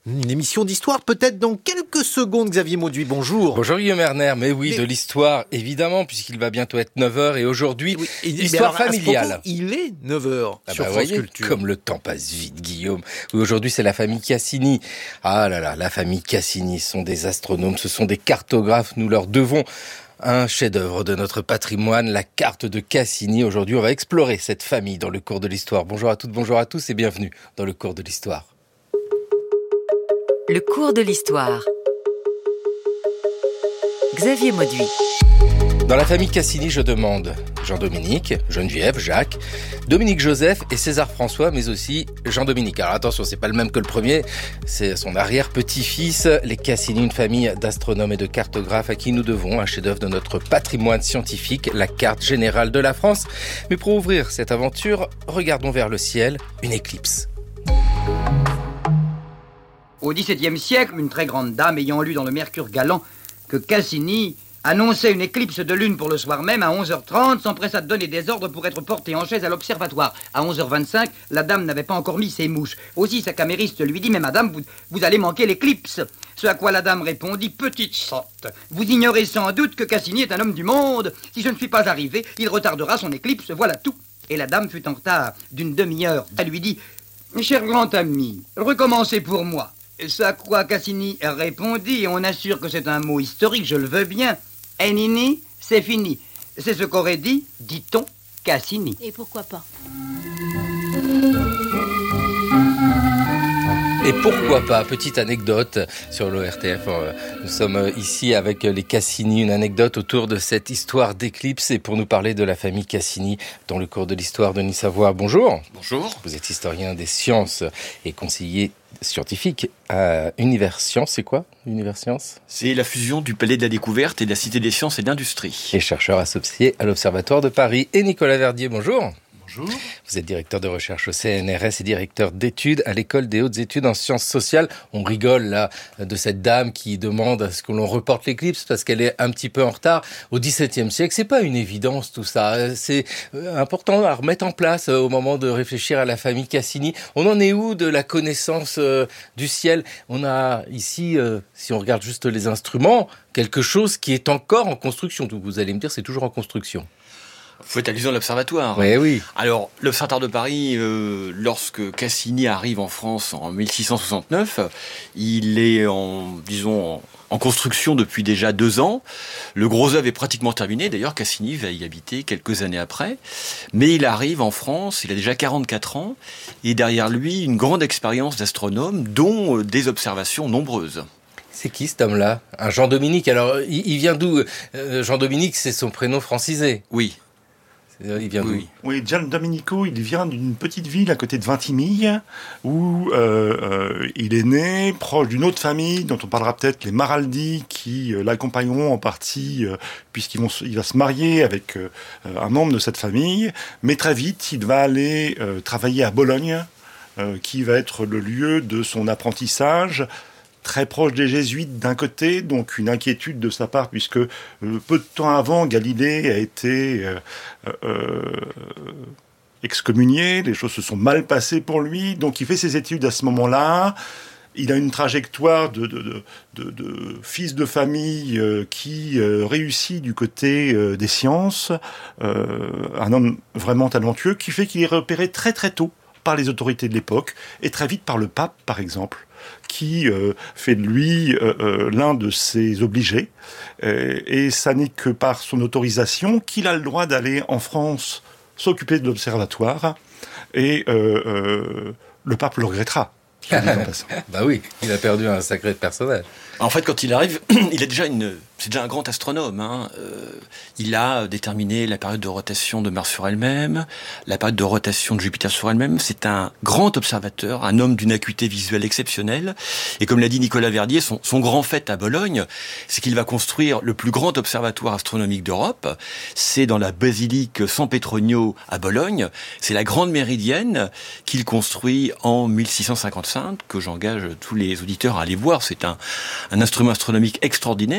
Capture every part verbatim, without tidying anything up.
Une émission d'histoire peut-être dans quelques secondes. Xavier Mauduit, bonjour. Bonjour Guillaume Erner, mais oui, mais... de l'histoire évidemment, puisqu'il va bientôt être neuf heures et aujourd'hui, oui, et, histoire alors, familiale. Propos, il est neuf heures ah sur bah France voyez, Culture. Comme le temps passe vite, Guillaume. Oui, aujourd'hui c'est la famille Cassini. Ah là là, la famille Cassini, ce sont des astronomes, ce sont des cartographes, nous leur devons un chef-d'œuvre de notre patrimoine, la carte de Cassini. Aujourd'hui, on va explorer cette famille dans le cours de l'histoire. Bonjour à toutes, bonjour à tous et bienvenue dans le cours de l'histoire. Le cours de l'histoire. Xavier Mauduit. Dans la famille Cassini, je demande Jean-Dominique, Geneviève, Jacques, Dominique-Joseph et César-François, mais aussi Jean-Dominique. Alors attention, c'est pas le même que le premier, c'est son arrière-petit-fils. Les Cassini, une famille d'astronomes et de cartographes à qui nous devons un chef-d'œuvre de notre patrimoine scientifique, la carte générale de la France. Mais pour ouvrir cette aventure, regardons vers le ciel, une éclipse. Au dix-septième siècle, une très grande dame ayant lu dans le Mercure galant que Cassini annonçait une éclipse de lune pour le soir même à onze heures trente, s'empressa de donner des ordres pour être portée en chaise à l'observatoire. À onze heures vingt-cinq, la dame n'avait pas encore mis ses mouches. Aussi, sa camériste lui dit « Mais madame, vous, vous allez manquer l'éclipse !» Ce à quoi la dame répondit « Petite sotte, vous ignorez sans doute que Cassini est un homme du monde. Si je ne suis pas arrivé, il retardera son éclipse, voilà tout. » Et la dame fut en retard d'une demi-heure. Elle lui dit « Cher grand ami, recommencez pour moi. » Ce à quoi Cassini répondit, et on assure que c'est un mot historique, je le veux bien. Enini, c'est fini. C'est ce qu'aurait dit, dit-on, Cassini. Et pourquoi pas ? Et pourquoi pas, petite anecdote sur l'O R T F. Nous sommes ici avec les Cassini, une anecdote autour de cette histoire d'éclipse. Et pour nous parler de la famille Cassini, dans le cours de l'histoire, Denis Savoie, bonjour. Bonjour. Vous êtes historien des sciences et conseiller scientifique à Univers Sciences. C'est quoi, Univers Sciences ? C'est la fusion du Palais de la Découverte et de la Cité des Sciences et de l'Industrie. Et chercheur associé à l'Observatoire de Paris. Et Nicolas Verdier, bonjour. Bonjour. Vous êtes directeur de recherche au C N R S et directeur d'études à l'École des hautes études en sciences sociales. On rigole là de cette dame qui demande à ce que l'on reporte l'éclipse parce qu'elle est un petit peu en retard. Au dix-septième siècle, c'est pas une évidence tout ça. C'est important à remettre en place au moment de réfléchir à la famille Cassini. On en est où de la connaissance euh, du ciel ? On a ici, euh, si on regarde juste les instruments, quelque chose qui est encore en construction. Donc vous allez me dire, c'est toujours en construction. Vous faites allusion à l'Observatoire. Oui, oui. Alors, l'Observatoire de Paris, euh, lorsque Cassini arrive en France en mille six cent soixante-neuf, il est en, disons, en, en construction depuis déjà deux ans. Le gros œuvre est pratiquement terminé. D'ailleurs, Cassini va y habiter quelques années après. Mais il arrive en France, il a déjà quarante-quatre ans, et derrière lui, une grande expérience d'astronome, dont des observations nombreuses. C'est qui cet homme-là ? Un Jean-Dominique. Alors, il, il vient d'où ? euh, Jean-Dominique, c'est son prénom francisé. Oui. Il vient d'où ? Oui, oui, Gian Domenico, il vient d'une petite ville à côté de Vintimille, où euh, euh, il est né, proche d'une autre famille, dont on parlera peut-être, les Maraldi, qui euh, l'accompagneront en partie, euh, puisqu'il vont, il va se marier avec euh, un membre de cette famille. Mais très vite, il va aller euh, travailler à Bologne, euh, qui va être le lieu de son apprentissage, très proche des jésuites d'un côté, donc une inquiétude de sa part, puisque euh, peu de temps avant, Galilée a été euh, euh, excommunié, les choses se sont mal passées pour lui, donc il fait ses études à ce moment-là. Il a une trajectoire de, de, de, de, de fils de famille euh, qui euh, réussit du côté euh, des sciences, euh, un homme vraiment talentueux, qui fait qu'il est repéré très très tôt par les autorités de l'époque, et très vite par le pape, par exemple, qui euh, fait de lui euh, euh, l'un de ses obligés. Euh, et ça n'est que par son autorisation qu'il a le droit d'aller en France s'occuper de l'observatoire. Et euh, euh, le pape le regrettera. Bah oui, il a perdu un sacré personnage. En fait, quand il arrive, il a déjà une, c'est déjà un grand astronome. Hein. Euh, il a déterminé la période de rotation de Mars sur elle-même, la période de rotation de Jupiter sur elle-même. C'est un grand observateur, un homme d'une acuité visuelle exceptionnelle. Et comme l'a dit Nicolas Verdier, son, son grand fait à Bologne, c'est qu'il va construire le plus grand observatoire astronomique d'Europe. C'est dans la basilique San Petronio à Bologne. C'est la grande méridienne qu'il construit en mille six cent cinquante-cinq, que j'engage tous les auditeurs à aller voir. C'est un, un instrument astronomique extraordinaire qui mesure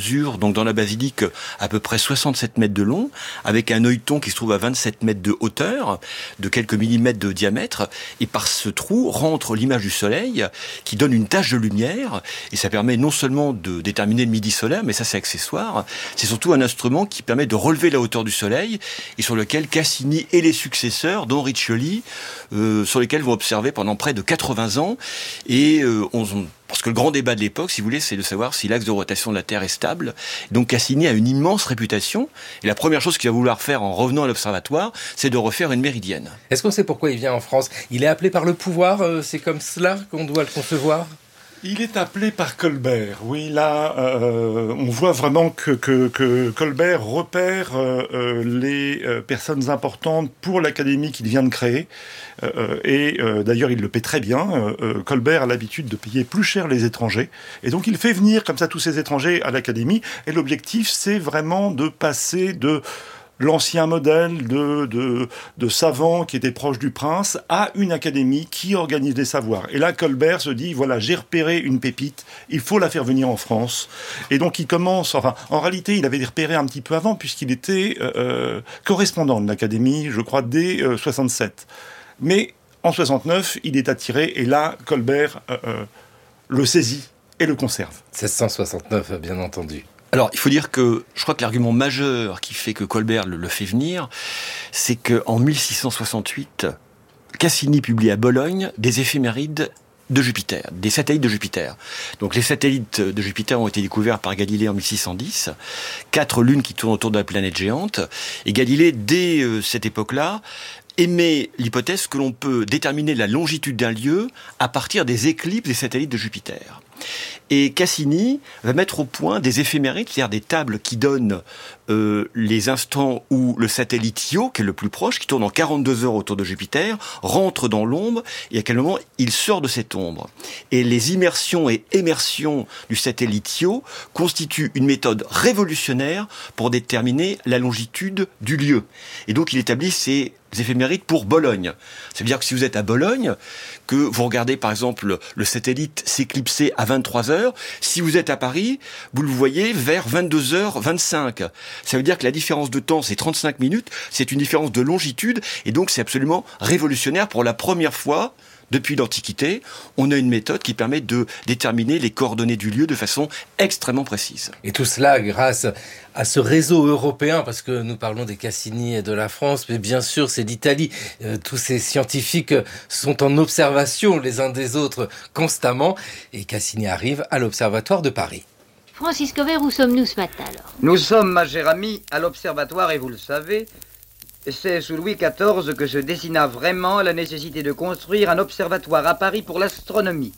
mesure donc dans la basilique à peu près soixante-sept mètres de long, avec un œilleton qui se trouve à vingt-sept mètres de hauteur, de quelques millimètres de diamètre, et par ce trou rentre l'image du soleil qui donne une tache de lumière, et ça permet non seulement de déterminer le midi solaire, mais ça c'est accessoire, c'est surtout un instrument qui permet de relever la hauteur du soleil, et sur lequel Cassini et les successeurs, dont Riccioli, euh, sur lesquels vont observer pendant près de quatre-vingts ans, et euh, on, parce que le grand débat de l'époque, si vous voulez, c'est de savoir si l'axe de rotation de la Terre est stable. Donc Cassini a une immense réputation, et la première chose qu'il va vouloir faire en revenant à l'observatoire, c'est de refaire une méridienne. Est-ce qu'on sait pourquoi il vient en France? Il est appelé par le pouvoir, euh, c'est comme cela qu'on doit le concevoir? Il est appelé par Colbert. Oui, là, euh, on voit vraiment que, que, que Colbert repère euh, les euh, personnes importantes pour l'académie qu'il vient de créer. Euh, et euh, d'ailleurs, il le paie très bien. Euh, Colbert a l'habitude de payer plus cher les étrangers. Et donc, il fait venir comme ça tous ces étrangers à l'académie. Et l'objectif, c'est vraiment de passer de l'ancien modèle de, de, de savant qui était proche du prince à une académie qui organise des savoirs. Et là, Colbert se dit, voilà, j'ai repéré une pépite, il faut la faire venir en France. Et donc, il commence, enfin, en réalité, il avait repéré un petit peu avant, puisqu'il était euh, correspondant de l'académie, je crois, dès euh, soixante-sept. Mais en soixante-neuf, il est attiré, et là, Colbert euh, euh, le saisit et le conserve. seize cent soixante-neuf, bien entendu. Alors, il faut dire que je crois que l'argument majeur qui fait que Colbert le, le fait venir, c'est qu'en mille six cent soixante-huit, Cassini publie à Bologne des éphémérides de Jupiter, des satellites de Jupiter. Donc les satellites de Jupiter ont été découverts par Galilée en mille six cent dix, quatre lunes qui tournent autour de la planète géante, et Galilée, dès euh, cette époque-là, émet l'hypothèse que l'on peut déterminer la longitude d'un lieu à partir des éclipses des satellites de Jupiter. Et Cassini va mettre au point des éphémérides, c'est-à-dire des tables qui donnent euh, les instants où le satellite Io, qui est le plus proche, qui tourne en quarante-deux heures autour de Jupiter, rentre dans l'ombre, et à quel moment il sort de cette ombre. Et les immersions et émersions du satellite Io constituent une méthode révolutionnaire pour déterminer la longitude du lieu. Et donc il établit ces éphémérides pour Bologne. C'est-à-dire que si vous êtes à Bologne, que vous regardez par exemple le satellite s'éclipser à vingt-trois heures, si vous êtes à Paris, vous le voyez vers vingt-deux heures vingt-cinq. Ça veut dire que la différence de temps, c'est trente-cinq minutes, c'est une différence de longitude, et donc c'est absolument révolutionnaire. Pour la première fois, depuis l'Antiquité, on a une méthode qui permet de déterminer les coordonnées du lieu de façon extrêmement précise. Et tout cela grâce à ce réseau européen, parce que nous parlons des Cassini et de la France, mais bien sûr c'est d'Italie. Euh, tous ces scientifiques sont en observation les uns des autres constamment, et Cassini arrive à l'Observatoire de Paris. Francis Covert, où sommes-nous ce matin alors? Nous sommes, ma chère amie, à l'Observatoire, et vous le savez, c'est sous Louis quatorze que se dessina vraiment la nécessité de construire un observatoire à Paris pour l'astronomie.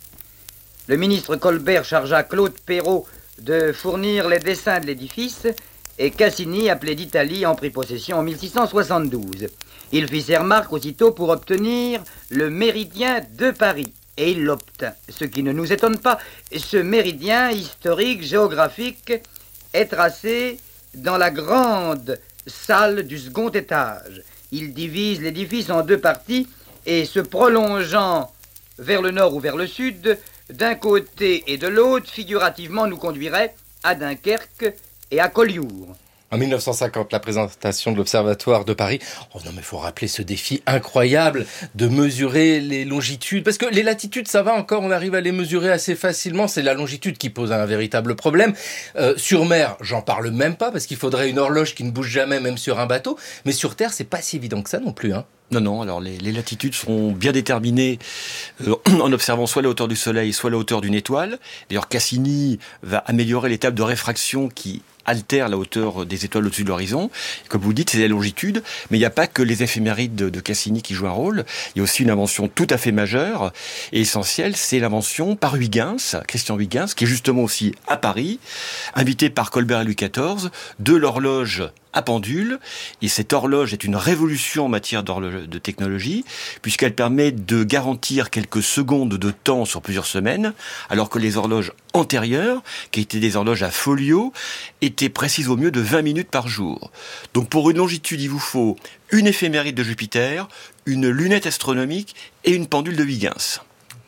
Le ministre Colbert chargea Claude Perrault de fournir les dessins de l'édifice, et Cassini, appelé d'Italie, en prit possession en mille six cent soixante-douze. Il fit ses remarques aussitôt pour obtenir le méridien de Paris, et il l'obtint. Ce qui ne nous étonne pas, ce méridien historique, géographique, est tracé dans la grande salle du second étage. Il divise l'édifice en deux parties et se prolongeant vers le nord ou vers le sud, d'un côté et de l'autre, figurativement nous conduirait à Dunkerque et à Collioure. En mille neuf cent cinquante, la présentation de l'Observatoire de Paris. Oh non, mais il faut rappeler ce défi incroyable de mesurer les longitudes. Parce que les latitudes, ça va encore, on arrive à les mesurer assez facilement. C'est la longitude qui pose un véritable problème. Euh, sur mer, j'en parle même pas, parce qu'il faudrait une horloge qui ne bouge jamais, même sur un bateau. Mais sur Terre, c'est pas si évident que ça non plus, hein. Non, non, alors les, les latitudes seront bien déterminées euh, en observant soit la hauteur du Soleil, soit la hauteur d'une étoile. D'ailleurs, Cassini va améliorer les tables de réfraction qui altère la hauteur des étoiles au-dessus de l'horizon. Comme vous le dites, c'est la longitude, mais il n'y a pas que les éphémérides de, de Cassini qui jouent un rôle. Il y a aussi une invention tout à fait majeure et essentielle, c'est l'invention par Huygens, Christian Huygens, qui est justement aussi à Paris, invité par Colbert et Louis quatorze, de l'horloge à pendule, et cette horloge est une révolution en matière d'horloge de technologie, puisqu'elle permet de garantir quelques secondes de temps sur plusieurs semaines, alors que les horloges antérieures, qui étaient des horloges à folio, étaient précises au mieux de vingt minutes par jour. Donc pour une longitude, il vous faut une éphéméride de Jupiter, une lunette astronomique et une pendule de Huygens.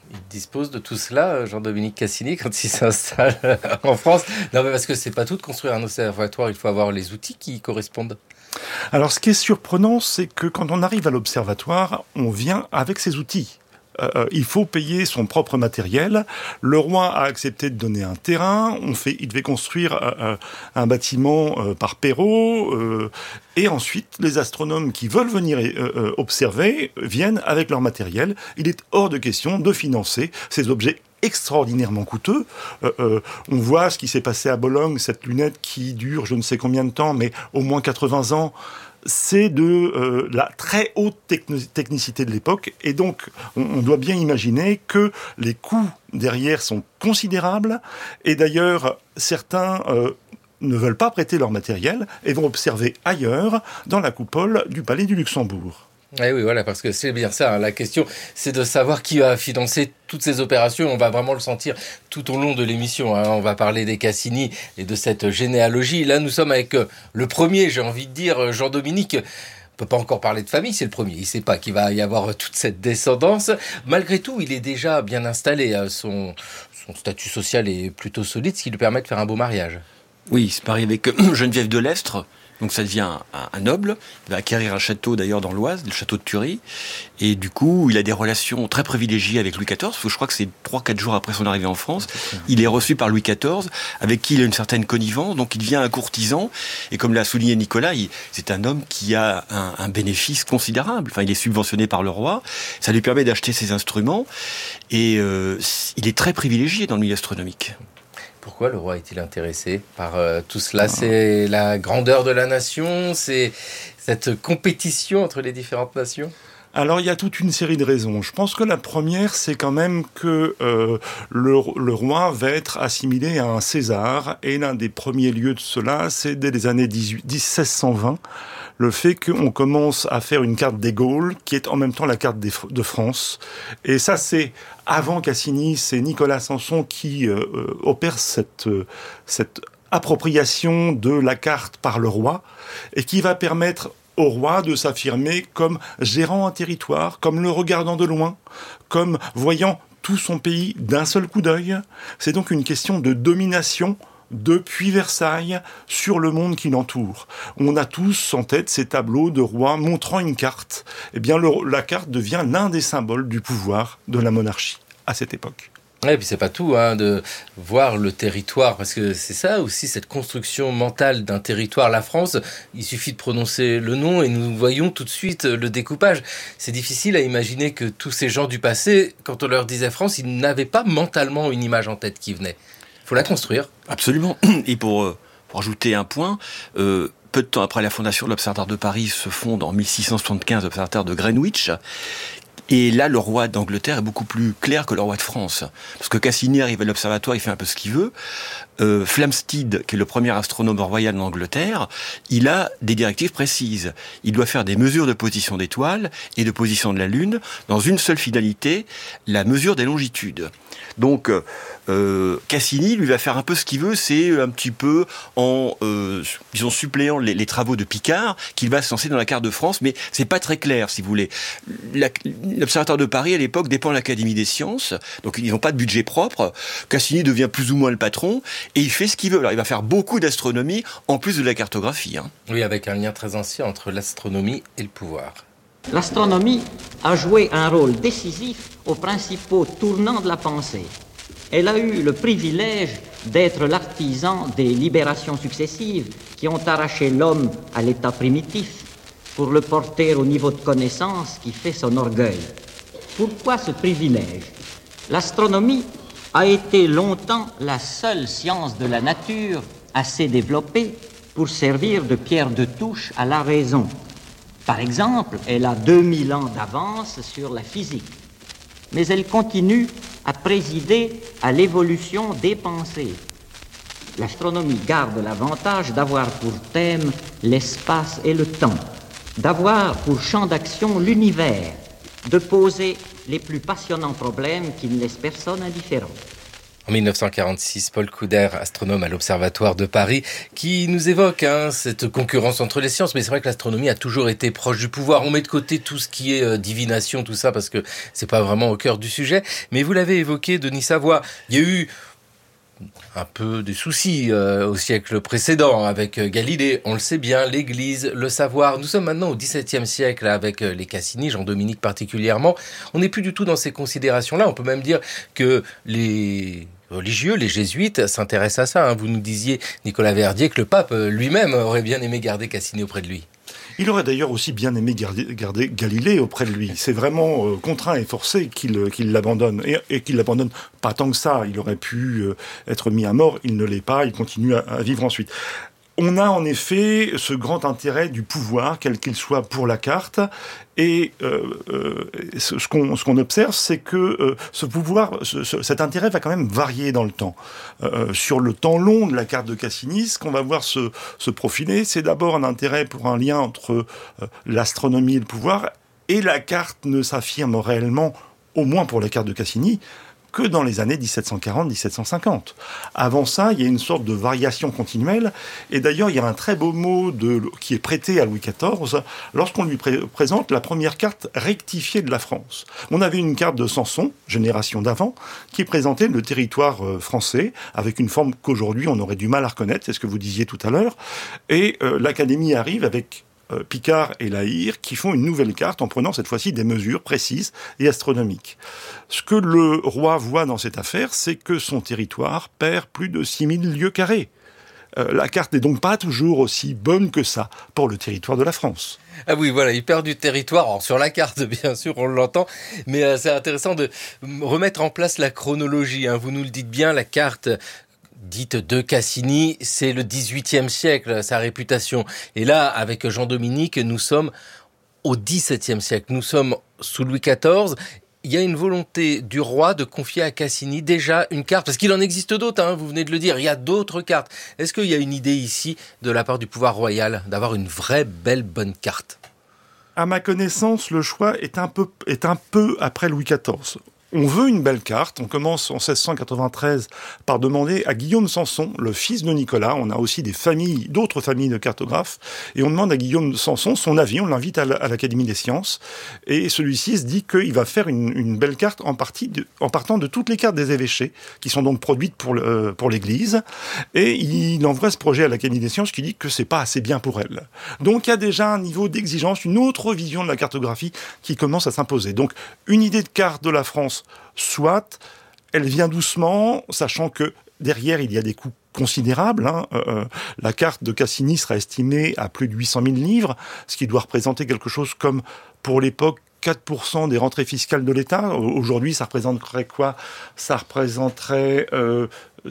Il dispose de tout cela, Jean-Dominique Cassini, quand il s'installe en France. Non, mais parce que c'est pas tout de construire un observatoire, il faut avoir les outils qui y correspondent. Alors, ce qui est surprenant, c'est que quand on arrive à l'observatoire, on vient avec ses outils. Euh, il faut payer son propre matériel. Le roi a accepté de donner un terrain. On fait, il devait construire euh, un bâtiment euh, par Perrault. Euh, et ensuite, les astronomes qui veulent venir euh, observer viennent avec leur matériel. Il est hors de question de financer ces objets extraordinairement coûteux. Euh, euh, on voit ce qui s'est passé à Bologne, cette lunette qui dure je ne sais combien de temps, mais au moins quatre-vingts ans. C'est de euh, la très haute techno- technicité de l'époque. Et donc, on, on doit bien imaginer que les coûts derrière sont considérables. Et d'ailleurs, certains euh, ne veulent pas prêter leur matériel et vont observer ailleurs, dans la coupole du Palais du Luxembourg. Eh oui, voilà, parce que c'est bien ça. Hein. La question, c'est de savoir qui va financer toutes ces opérations. On va vraiment le sentir tout au long de l'émission. Hein. On va parler des Cassini et de cette généalogie. Là, nous sommes avec euh, le premier, j'ai envie de dire, Jean-Dominique. On peut pas encore parler de famille, c'est le premier. Il ne sait pas qu'il va y avoir toute cette descendance. Malgré tout, il est déjà bien installé. Son, son statut social est plutôt solide, ce qui lui permet de faire un beau mariage. Oui, il se marie avec Geneviève de Lestre. Donc ça devient un, un noble, il va acquérir un château d'ailleurs dans l'Oise, le château de Thury, et du coup il a des relations très privilégiées avec Louis quatorze, parce que je crois que c'est trois quatre jours après son arrivée en France, il est reçu par Louis quatorze, avec qui il a une certaine connivence, donc il devient un courtisan, et comme l'a souligné Nicolas, il, c'est un homme qui a un, un bénéfice considérable, enfin il est subventionné par le roi, ça lui permet d'acheter ses instruments, et euh, il est très privilégié dans le milieu astronomique. Pourquoi le roi est-il intéressé par euh, tout cela ? C'est la grandeur de la nation, c'est cette compétition entre les différentes nations ? Alors, il y a toute une série de raisons. Je pense que la première, c'est quand même que euh, le, le roi va être assimilé à un César. Et l'un des premiers lieux de cela, c'est dès les années mille six cent vingt, le fait qu'on commence à faire une carte des Gaules, qui est en même temps la carte des, de France. Et ça, c'est avant Cassini, c'est Nicolas Sanson qui euh, opère cette, euh, cette appropriation de la carte par le roi, et qui va permettre au roi de s'affirmer comme gérant un territoire, comme le regardant de loin, comme voyant tout son pays d'un seul coup d'œil. C'est donc une question de domination depuis Versailles sur le monde qui l'entoure. On a tous en tête ces tableaux de rois montrant une carte. Eh bien, le, la carte devient l'un des symboles du pouvoir de la monarchie à cette époque. Et puis c'est pas tout, hein, de voir le territoire, parce que c'est ça aussi, cette construction mentale d'un territoire. La France, il suffit de prononcer le nom et nous voyons tout de suite le découpage. C'est difficile à imaginer que tous ces gens du passé, quand on leur disait France, ils n'avaient pas mentalement une image en tête qui venait. Il faut la construire. Absolument. Et pour, pour ajouter un point, euh, peu de temps après la fondation de l'Observatoire de Paris se fonde en mille six cent soixante-quinze l'Observatoire de Greenwich. Et là, le roi d'Angleterre est beaucoup plus clair que le roi de France. Parce que Cassini arrive à l'observatoire, il fait un peu ce qu'il veut. Euh, Flamsteed, qui est le premier astronome royal d'Angleterre, il a des directives précises. Il doit faire des mesures de position d'étoiles et de position de la Lune dans une seule finalité, la mesure des longitudes. Donc, euh, Cassini, lui, va faire un peu ce qu'il veut, c'est un petit peu en, euh, disons, suppléant les, les travaux de Picard, qu'il va se lancer dans la carte de France, mais c'est pas très clair, si vous voulez. La, l'Observatoire de Paris, à l'époque, dépend de l'Académie des sciences, donc ils n'ont pas de budget propre. Cassini devient plus ou moins le patron, et il fait ce qu'il veut. Alors, il va faire beaucoup d'astronomie, en plus de la cartographie. Hein. Oui, avec un lien très ancien entre l'astronomie et le pouvoir. L'astronomie a joué un rôle décisif aux principaux tournants de la pensée. Elle a eu le privilège d'être l'artisan des libérations successives qui ont arraché l'homme à l'état primitif pour le porter au niveau de connaissance qui fait son orgueil. Pourquoi ce privilège ? L'astronomie a été longtemps la seule science de la nature assez développée pour servir de pierre de touche à la raison. Par exemple, elle a deux mille ans d'avance sur la physique, mais elle continue à présider à l'évolution des pensées. L'astronomie garde l'avantage d'avoir pour thème l'espace et le temps, d'avoir pour champ d'action l'univers, de poser les plus passionnants problèmes qui ne laissent personne indifférent. En mille neuf cent quarante-six, Paul Couder, astronome à l'Observatoire de Paris, qui nous évoque hein, cette concurrence entre les sciences. Mais c'est vrai que l'astronomie a toujours été proche du pouvoir. On met de côté tout ce qui est euh, divination, tout ça, parce que c'est pas vraiment au cœur du sujet. Mais vous l'avez évoqué, Denis Savoie, il y a eu un peu des soucis euh, au siècle précédent avec euh, Galilée, on le sait bien, l'Église, le savoir. Nous sommes maintenant au dix-septième siècle avec euh, les Cassini, Jean-Dominique particulièrement. On n'est plus du tout dans ces considérations-là. On peut même dire que les religieux, les jésuites s'intéressent à ça. Hein. Vous nous disiez, Nicolas Verdier, que le pape lui-même aurait bien aimé garder Cassini auprès de lui. Il aurait d'ailleurs aussi bien aimé garder, garder Galilée auprès de lui. C'est vraiment euh, contraint et forcé qu'il, qu'il l'abandonne. Et, et qu'il l'abandonne pas tant que ça. Il aurait pu euh, être mis à mort. Il ne l'est pas. Il continue à, à vivre ensuite. On a en effet ce grand intérêt du pouvoir, quel qu'il soit, pour la carte. Et euh, euh, ce, ce, qu'on, ce qu'on observe, c'est que euh, ce pouvoir, ce, ce, cet intérêt va quand même varier dans le temps. Euh, sur le temps long de la carte de Cassini, ce qu'on va voir se, se profiler, c'est d'abord un intérêt pour un lien entre euh, l'astronomie et le pouvoir. Et la carte ne s'affirme réellement, au moins pour la carte de Cassini, que dans les années dix-sept cent quarante à dix-sept cent cinquante. Avant ça, il y a une sorte de variation continuelle. Et d'ailleurs, il y a un très beau mot de, qui est prêté à Louis quatorze lorsqu'on lui pré- présente la première carte rectifiée de la France. On avait une carte de Samson, génération d'avant, qui présentait le territoire euh, français avec une forme qu'aujourd'hui on aurait du mal à reconnaître, c'est ce que vous disiez tout à l'heure. Et euh, l'Académie arrive avec Euh, Picard et Lahire, qui font une nouvelle carte en prenant cette fois-ci des mesures précises et astronomiques. Ce que le roi voit dans cette affaire, c'est que son territoire perd plus de six mille lieues carrées. Euh, la carte n'est donc pas toujours aussi bonne que ça pour le territoire de la France. Ah oui, voilà, il perd du territoire. Alors, sur la carte, bien sûr, on l'entend, mais euh, c'est intéressant de remettre en place la chronologie. Hein. Vous nous le dites bien, la carte dite de Cassini, c'est le dix-huitième siècle, sa réputation. Et là, avec Jean-Dominique, nous sommes au dix-septième siècle. Nous sommes sous Louis quatorze. Il y a une volonté du roi de confier à Cassini déjà une carte, parce qu'il en existe d'autres, hein, vous venez de le dire, il y a d'autres cartes. Est-ce qu'il y a une idée ici, de la part du pouvoir royal, d'avoir une vraie, belle, bonne carte ? À ma connaissance, le choix est un peu, est un peu après Louis quatorze. On veut une belle carte. On commence en seize cent quatre-vingt-treize par demander à Guillaume Sanson, le fils de Nicolas. On a aussi des familles, d'autres familles de cartographes. Et on demande à Guillaume Sanson son avis. On l'invite à l'Académie des sciences. Et celui-ci se dit qu'il va faire une, une belle carte en, partie de, en partant de toutes les cartes des évêchés, qui sont donc produites pour, le, pour l'Église. Et il envoie ce projet à l'Académie des sciences qui dit que c'est pas assez bien pour elle. Donc il y a déjà un niveau d'exigence, une autre vision de la cartographie qui commence à s'imposer. Donc une idée de carte de la France, soit, elle vient doucement, sachant que derrière, il y a des coûts considérables. Hein. Euh, la carte de Cassini sera estimée à plus de huit cent mille livres, ce qui doit représenter quelque chose comme, pour l'époque, quatre pour cent des rentrées fiscales de l'État. Aujourd'hui, ça représenterait quoi ? Ça représenterait euh,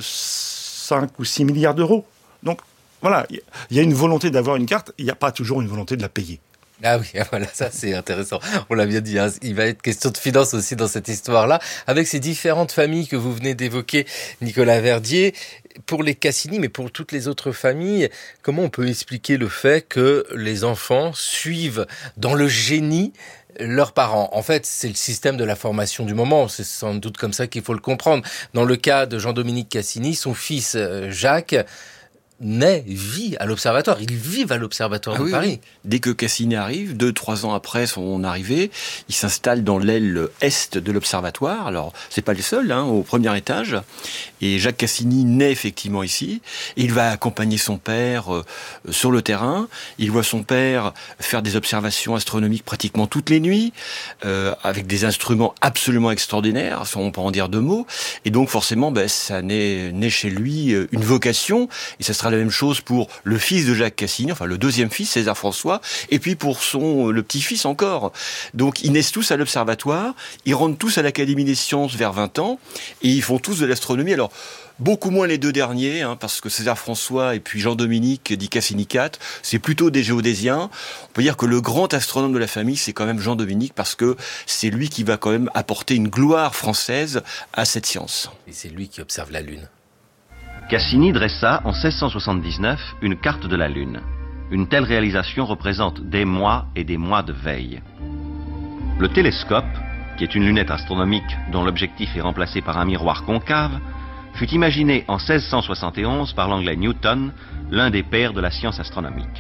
cinq ou six milliards d'euros. Donc, voilà, il y a une volonté d'avoir une carte, il n'y a pas toujours une volonté de la payer. Ah oui, voilà, ça c'est intéressant. On l'a bien dit, hein. Il va être question de finance aussi dans cette histoire-là, avec ces différentes familles que vous venez d'évoquer, Nicolas Verdier. Pour les Cassini, mais pour toutes les autres familles, comment on peut expliquer le fait que les enfants suivent dans le génie leurs parents? En fait, c'est le système de la formation du moment. C'est sans doute comme ça qu'il faut le comprendre. Dans le cas de Jean-Dominique Cassini, son fils Jacques naît, vit à l'Observatoire. Ils vivent à l'Observatoire ah de oui, Paris. Oui. Dès que Cassini arrive, deux, trois ans après son arrivée, il s'installe dans l'aile est de l'Observatoire. Alors, c'est pas le seul, hein, au premier étage. Et Jacques Cassini naît effectivement ici. Il va accompagner son père euh, sur le terrain. Il voit son père faire des observations astronomiques pratiquement toutes les nuits, euh, avec des instruments absolument extraordinaires, on peut en dire deux mots. Et donc, forcément, ben, ça naît, naît chez lui une vocation. Et ça sera la même chose pour le fils de Jacques Cassini, enfin le deuxième fils, César François, et puis pour son le petit-fils encore. Donc ils naissent tous à l'Observatoire, ils rentrent tous à l'Académie des sciences vers vingt ans, et ils font tous de l'astronomie. Alors, beaucoup moins les deux derniers, hein, parce que César François et puis Jean-Dominique, dit Cassini quatre, c'est plutôt des géodésiens. On peut dire que le grand astronome de la famille, c'est quand même Jean-Dominique, parce que c'est lui qui va quand même apporter une gloire française à cette science. Et c'est lui qui observe la Lune. Cassini dressa en seize cent soixante-dix-neuf une carte de la Lune. Une telle réalisation représente des mois et des mois de veille. Le télescope, qui est une lunette astronomique dont l'objectif est remplacé par un miroir concave, fut imaginé en seize cent soixante et onze par l'anglais Newton, l'un des pères de la science astronomique.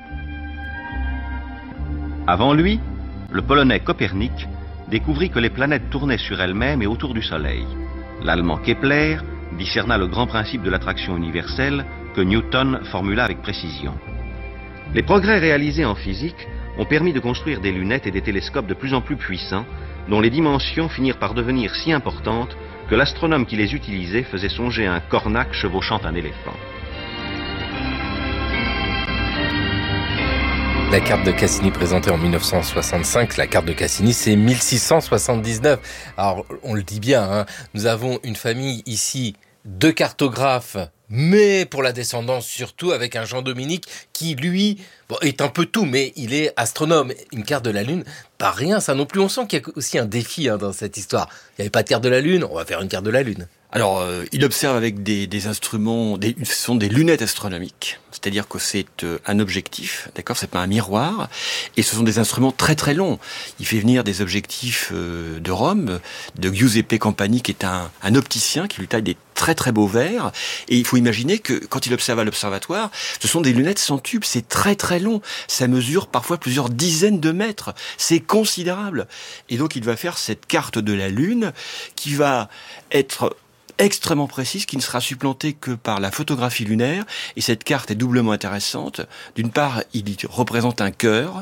Avant lui, le polonais Copernic découvrit que les planètes tournaient sur elles-mêmes et autour du Soleil. L'allemand Kepler discerna le grand principe de l'attraction universelle que Newton formula avec précision. Les progrès réalisés en physique ont permis de construire des lunettes et des télescopes de plus en plus puissants, dont les dimensions finirent par devenir si importantes que l'astronome qui les utilisait faisait songer à un cornac chevauchant un éléphant. La carte de Cassini présentée en mille neuf cent soixante-cinq, la carte de Cassini, c'est mille six cent soixante-dix-neuf. Alors, on le dit bien, hein, nous avons une famille ici de cartographes, mais pour la descendance surtout avec un Jean-Dominique qui, lui, bon, est un peu tout, mais il est astronome. Une carte de la Lune, pas rien, ça non plus. On sent qu'il y a aussi un défi hein, dans cette histoire. Il n'y avait pas de carte de la Lune, on va faire une carte de la Lune. Alors, euh, il observe avec des, des instruments, des, ce sont des lunettes astronomiques, c'est-à-dire que c'est euh, un objectif, d'accord, c'est pas un miroir, et ce sont des instruments très très longs. Il fait venir des objectifs euh, de Rome, de Giuseppe Campani, qui est un, un opticien, qui lui taille des très très beaux verres, et il faut imaginer que quand il observe à l'observatoire, ce sont des lunettes sans tube, c'est très très long, ça mesure parfois plusieurs dizaines de mètres, c'est considérable. Et donc il va faire cette carte de la Lune, qui va être extrêmement précise, qui ne sera supplantée que par la photographie lunaire. Et cette carte est doublement intéressante. D'une part, il représente un cœur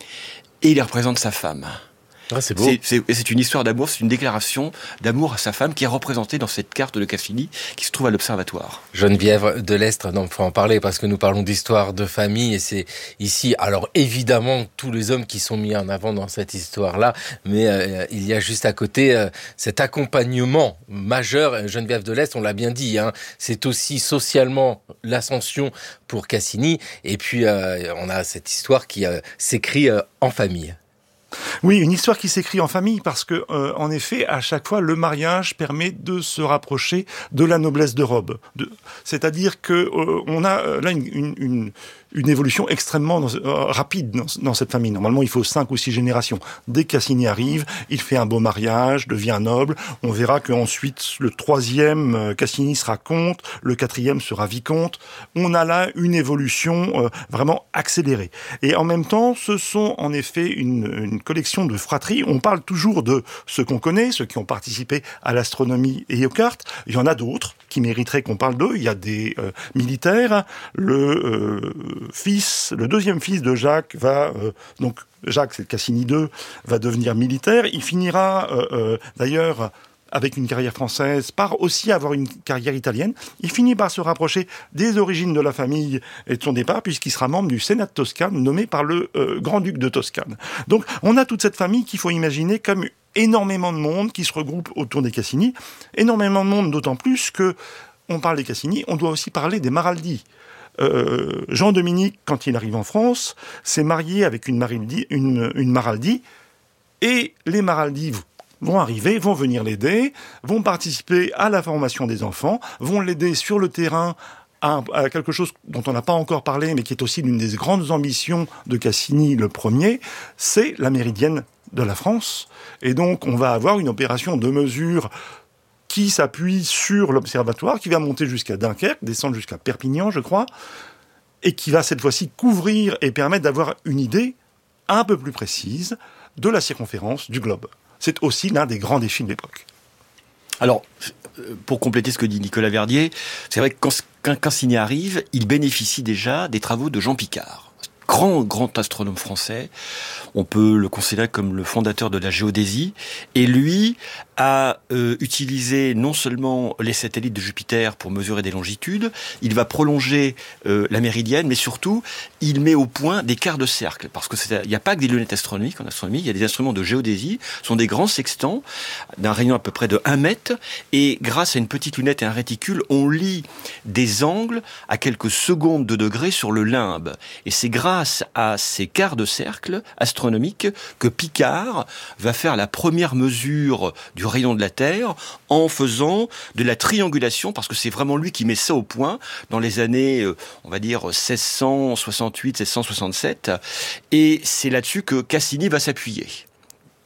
et il représente sa femme. Ah, c'est beau. C'est, c'est, c'est une histoire d'amour, c'est une déclaration d'amour à sa femme qui est représentée dans cette carte de Cassini qui se trouve à l'observatoire. Geneviève de l'Estre, non, faut en parler parce que nous parlons d'histoire de famille et c'est ici, alors évidemment, tous les hommes qui sont mis en avant dans cette histoire-là, mais euh, il y a juste à côté euh, cet accompagnement majeur. Geneviève de l'Estre, on l'a bien dit, hein, c'est aussi socialement l'ascension pour Cassini et puis euh, on a cette histoire qui euh, s'écrit euh, en famille. Oui, une histoire qui s'écrit en famille parce que, euh, en effet, à chaque fois, le mariage permet de se rapprocher de la noblesse de robe. De, c'est-à-dire que euh, on a euh, là une, une, une, une évolution extrêmement dans, euh, rapide dans, dans cette famille. Normalement, il faut cinq ou six générations. Dès que Cassini arrive, il fait un beau mariage, devient noble. On verra qu'ensuite, le troisième, euh, Cassini sera comte, le quatrième sera vicomte. On a là une évolution euh, vraiment accélérée. Et en même temps, ce sont en effet une, une collection de fratries. On parle toujours de ceux qu'on connaît, ceux qui ont participé à l'astronomie et aux cartes. Il y en a d'autres qui mériteraient qu'on parle d'eux. Il y a des euh, militaires. Le euh, fils, le deuxième fils de Jacques va euh, donc Jacques, c'est Cassini deux, va devenir militaire. Il finira euh, euh, d'ailleurs avec une carrière française, par aussi avoir une carrière italienne. Il finit par se rapprocher des origines de la famille et de son départ, puisqu'il sera membre du Sénat de Toscane, nommé par le euh, grand-duc de Toscane. Donc, on a toute cette famille qu'il faut imaginer comme énormément de monde qui se regroupe autour des Cassini. Énormément de monde, d'autant plus que on parle des Cassini, on doit aussi parler des Maraldi. Euh, Jean-Dominique, quand il arrive en France, s'est marié avec une, Maraldi, une, une Maraldi, et les Maraldi vont arriver, vont venir l'aider, vont participer à la formation des enfants, vont l'aider sur le terrain à, à quelque chose dont on n'a pas encore parlé, mais qui est aussi l'une des grandes ambitions de Cassini le premier, c'est la méridienne de la France. Et donc, on va avoir une opération de mesure qui s'appuie sur l'observatoire, qui va monter jusqu'à Dunkerque, descendre jusqu'à Perpignan, je crois, et qui va cette fois-ci couvrir et permettre d'avoir une idée un peu plus précise de la circonférence du globe. C'est aussi l'un des grands défis de l'époque. Alors, pour compléter ce que dit Nicolas Verdier, c'est vrai que quand, quand Cassini arrive, il bénéficie déjà des travaux de Jean Picard. Grand, grand astronome français. On peut le considérer comme le fondateur de la géodésie. Et lui a euh, utilisé non seulement les satellites de Jupiter pour mesurer des longitudes, il va prolonger euh, la méridienne, mais surtout, il met au point des quarts de cercle. Parce que il n'y a pas que des lunettes astronomiques en astronomie, il y a des instruments de géodésie. Ce sont des grands sextants d'un rayon à peu près de un mètre. Et grâce à une petite lunette et un réticule, on lit des angles à quelques secondes de degrés sur le limbe. Et c'est grâce à ces quarts de cercle astronomiques que Picard va faire la première mesure du rayon de la Terre en faisant de la triangulation, parce que c'est vraiment lui qui met ça au point dans les années, on va dire, seize cent soixante-huit seize cent soixante-sept, et c'est là-dessus que Cassini va s'appuyer.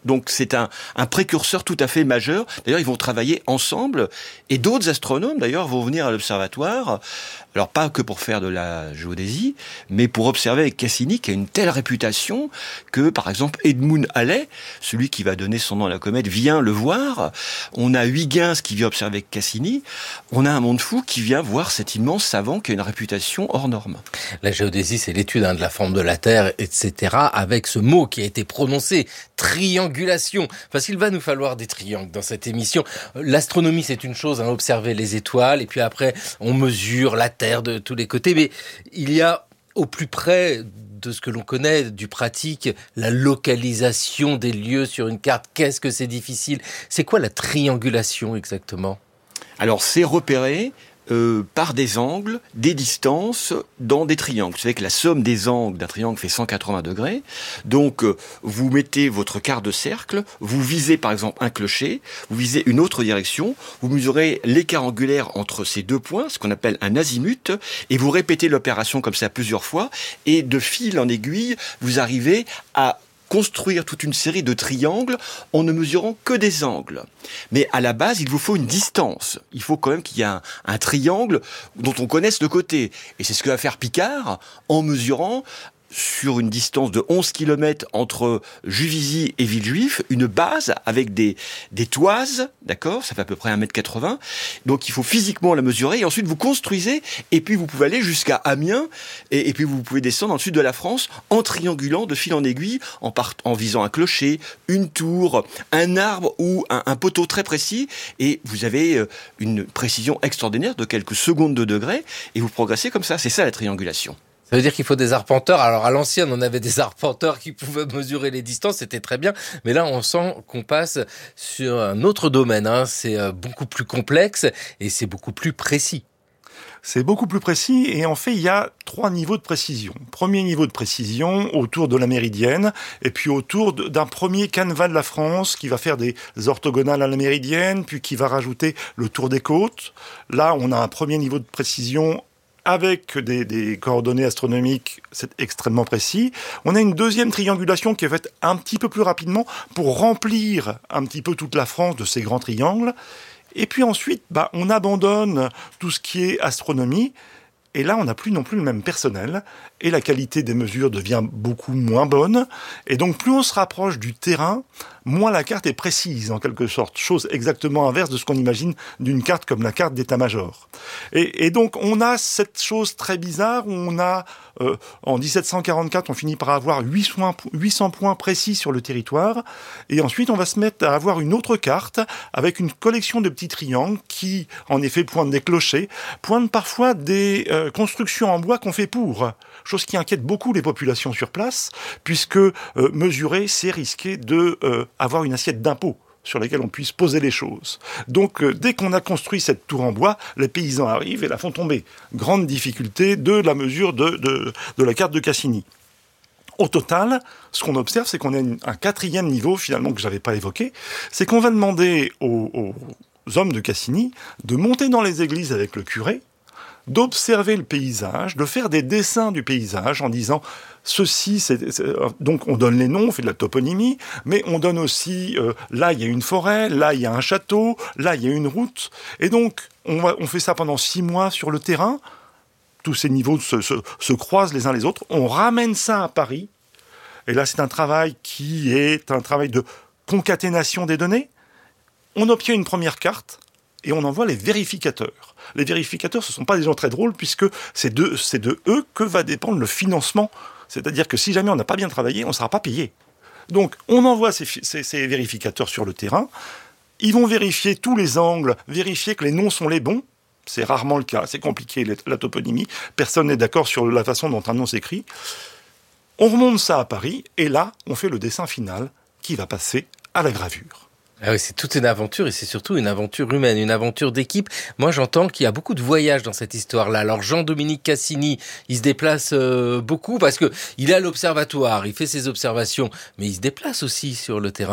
Donc c'est un, un précurseur tout à fait majeur. D'ailleurs, ils vont travailler ensemble et d'autres astronomes d'ailleurs vont venir à l'observatoire. Alors pas que pour faire de la géodésie, mais pour observer avec Cassini qui a une telle réputation que par exemple Edmund Halley, celui qui va donner son nom à la comète, vient le voir. On a Huygens qui vient observer avec Cassini. On a un monde fou qui vient voir cet immense savant qui a une réputation hors norme. La géodésie, c'est l'étude hein, de la forme de la Terre, et cetera. Avec ce mot qui a été prononcé, triangulation. Parce qu'il va nous falloir des triangles dans cette émission. L'astronomie, c'est une chose, hein, observer les étoiles, et puis après, on mesure la Terre de tous les côtés. Mais il y a au plus près de ce que l'on connaît, du pratique, la localisation des lieux sur une carte. Qu'est-ce que c'est difficile? C'est quoi la triangulation exactement? Alors, c'est repérer Euh, par des angles, des distances dans des triangles. Vous savez que la somme des angles d'un triangle fait cent quatre-vingts degrés. Donc, euh, vous mettez votre quart de cercle, vous visez par exemple un clocher, vous visez une autre direction, vous mesurez l'écart angulaire entre ces deux points, ce qu'on appelle un azimut, et vous répétez l'opération comme ça plusieurs fois, et de fil en aiguille, vous arrivez à construire toute une série de triangles en ne mesurant que des angles. Mais à la base, il vous faut une distance. Il faut quand même qu'il y ait un, un triangle dont on connaisse le côté. Et c'est ce que va faire Picard en mesurant sur une distance de onze kilomètres entre Juvisy et Villejuif, une base avec des, des toises, d'accord? Ça fait à peu près un mètre quatre-vingts. Donc il faut physiquement la mesurer et ensuite vous construisez et puis vous pouvez aller jusqu'à Amiens et, et puis vous pouvez descendre dans le sud de la France en triangulant de fil en aiguille, en, part, en visant un clocher, une tour, un arbre ou un, un poteau très précis et vous avez une précision extraordinaire de quelques secondes de degré et vous progressez comme ça. C'est ça la triangulation. Ça veut dire qu'il faut des arpenteurs. Alors à l'ancienne, on avait des arpenteurs qui pouvaient mesurer les distances, c'était très bien. Mais là, on sent qu'on passe sur un autre domaine. Hein. C'est beaucoup plus complexe et c'est beaucoup plus précis. C'est beaucoup plus précis et en fait, il y a trois niveaux de précision. Premier niveau de précision autour de la méridienne et puis autour d'un premier canevas de la France qui va faire des orthogonales à la méridienne, puis qui va rajouter le tour des côtes. Là, on a un premier niveau de précision avec des, des coordonnées astronomiques, c'est extrêmement précis. On a une deuxième triangulation qui est faite un petit peu plus rapidement pour remplir un petit peu toute la France de ces grands triangles. Et puis ensuite, bah, on abandonne tout ce qui est astronomie. Et là, on n'a plus non plus le même personnel. Et la qualité des mesures devient beaucoup moins bonne. Et donc, plus on se rapproche du terrain, moins la carte est précise, en quelque sorte. Chose exactement inverse de ce qu'on imagine d'une carte comme la carte d'état-major. Et, et donc, on a cette chose très bizarre où on a, euh, en dix-sept cent quarante-quatre, on finit par avoir huit cents points précis sur le territoire. Et ensuite, on va se mettre à avoir une autre carte avec une collection de petits triangles qui, en effet, pointent des clochers, pointent parfois des euh, constructions en bois qu'on fait pour. Chose qui inquiète beaucoup les populations sur place, puisque euh, mesurer, c'est risquer de euh, avoir une assiette d'impôt sur laquelle on puisse poser les choses. Donc, euh, dès qu'on a construit cette tour en bois, les paysans arrivent et la font tomber. Grande difficulté de la mesure de, de, de la carte de Cassini. Au total, ce qu'on observe, c'est qu'on a une, un quatrième niveau, finalement, que j'avais pas évoqué, c'est qu'on va demander aux, aux hommes de Cassini de monter dans les églises avec le curé, d'observer le paysage, de faire des dessins du paysage en disant ceci, c'est, c'est, donc on donne les noms, on fait de la toponymie, mais on donne aussi euh, là il y a une forêt, là il y a un château, là il y a une route, et donc on, va, on fait ça pendant six mois sur le terrain. Tous ces niveaux se, se, se croisent les uns les autres. On ramène ça à Paris, et là c'est un travail qui est un travail de concaténation des données. On obtient une première carte. Et on envoie les vérificateurs. Les vérificateurs, ce ne sont pas des gens très drôles, puisque c'est de, c'est de eux que va dépendre le financement. C'est-à-dire que si jamais on n'a pas bien travaillé, on ne sera pas payé. Donc, on envoie ces, ces, ces vérificateurs sur le terrain. Ils vont vérifier tous les angles, vérifier que les noms sont les bons. C'est rarement le cas, c'est compliqué, la toponymie. Personne n'est d'accord sur la façon dont un nom s'écrit. On remonte ça à Paris, et là, on fait le dessin final qui va passer à la gravure. Ah oui, c'est toute une aventure et c'est surtout une aventure humaine, une aventure d'équipe. Moi, j'entends qu'il y a beaucoup de voyages dans cette histoire-là. Alors, Jean-Dominique Cassini, il se déplace euh, beaucoup parce que il est à l'observatoire, il fait ses observations, mais il se déplace aussi sur le terrain.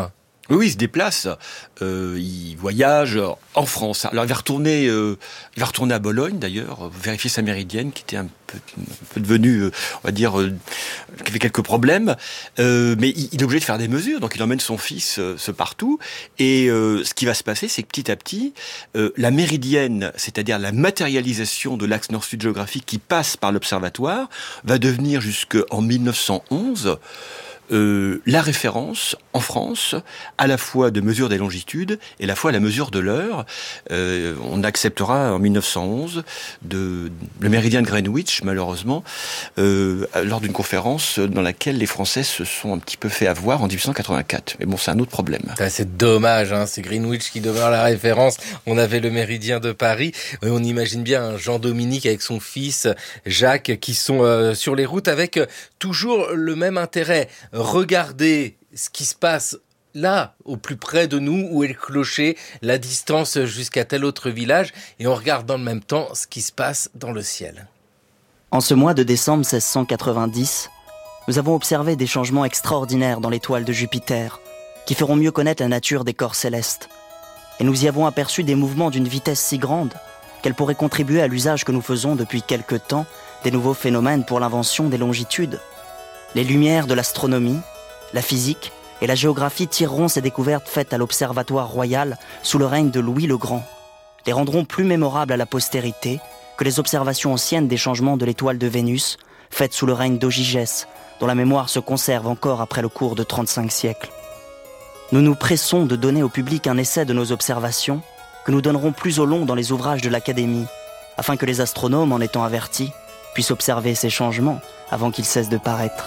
Oui, oui, il se déplace, euh, il voyage en France. Alors il va retourner, euh, il va retourner à Bologne d'ailleurs, vérifier sa méridienne qui était un peu, un peu devenue, euh, on va dire, euh, qui avait quelques problèmes. Euh, mais il, il est obligé de faire des mesures, donc il emmène son fils euh, ce partout. Et euh, ce qui va se passer, c'est que petit à petit, euh, la méridienne, c'est-à-dire la matérialisation de l'axe nord-sud géographique qui passe par l'observatoire, va devenir jusqu'en mille neuf cent onze Euh, la référence en France à la fois de mesure des longitudes et à la fois la mesure de l'heure. Euh, on acceptera en mille neuf cent onze de, le méridien de Greenwich, malheureusement, euh, lors d'une conférence dans laquelle les Français se sont un petit peu fait avoir en dix-huit cent quatre-vingt-quatre. Mais bon, c'est un autre problème. C'est dommage, hein, c'est Greenwich qui demeure la référence. On avait le méridien de Paris. Et on imagine bien hein, Jean-Dominique avec son fils Jacques qui sont euh, sur les routes avec euh, toujours le même intérêt. Regardez ce qui se passe là, au plus près de nous, où est le clocher, la distance jusqu'à tel autre village, et on regarde dans le même temps ce qui se passe dans le ciel. En ce mois de décembre seize cent quatre-vingt-dix, nous avons observé des changements extraordinaires dans l'étoile de Jupiter, qui feront mieux connaître la nature des corps célestes. Et nous y avons aperçu des mouvements d'une vitesse si grande qu'elle pourrait contribuer à l'usage que nous faisons depuis quelque temps des nouveaux phénomènes pour l'invention des longitudes. Les lumières de l'astronomie, la physique et la géographie tireront ces découvertes faites à l'Observatoire Royal sous le règne de Louis le Grand, les rendront plus mémorables à la postérité que les observations anciennes des changements de l'étoile de Vénus, faites sous le règne d'Ogygès, dont la mémoire se conserve encore après le cours de trente-cinq siècles. Nous nous pressons de donner au public un essai de nos observations que nous donnerons plus au long dans les ouvrages de l'Académie, afin que les astronomes, en étant avertis, puissent observer ces changements avant qu'ils cessent de paraître.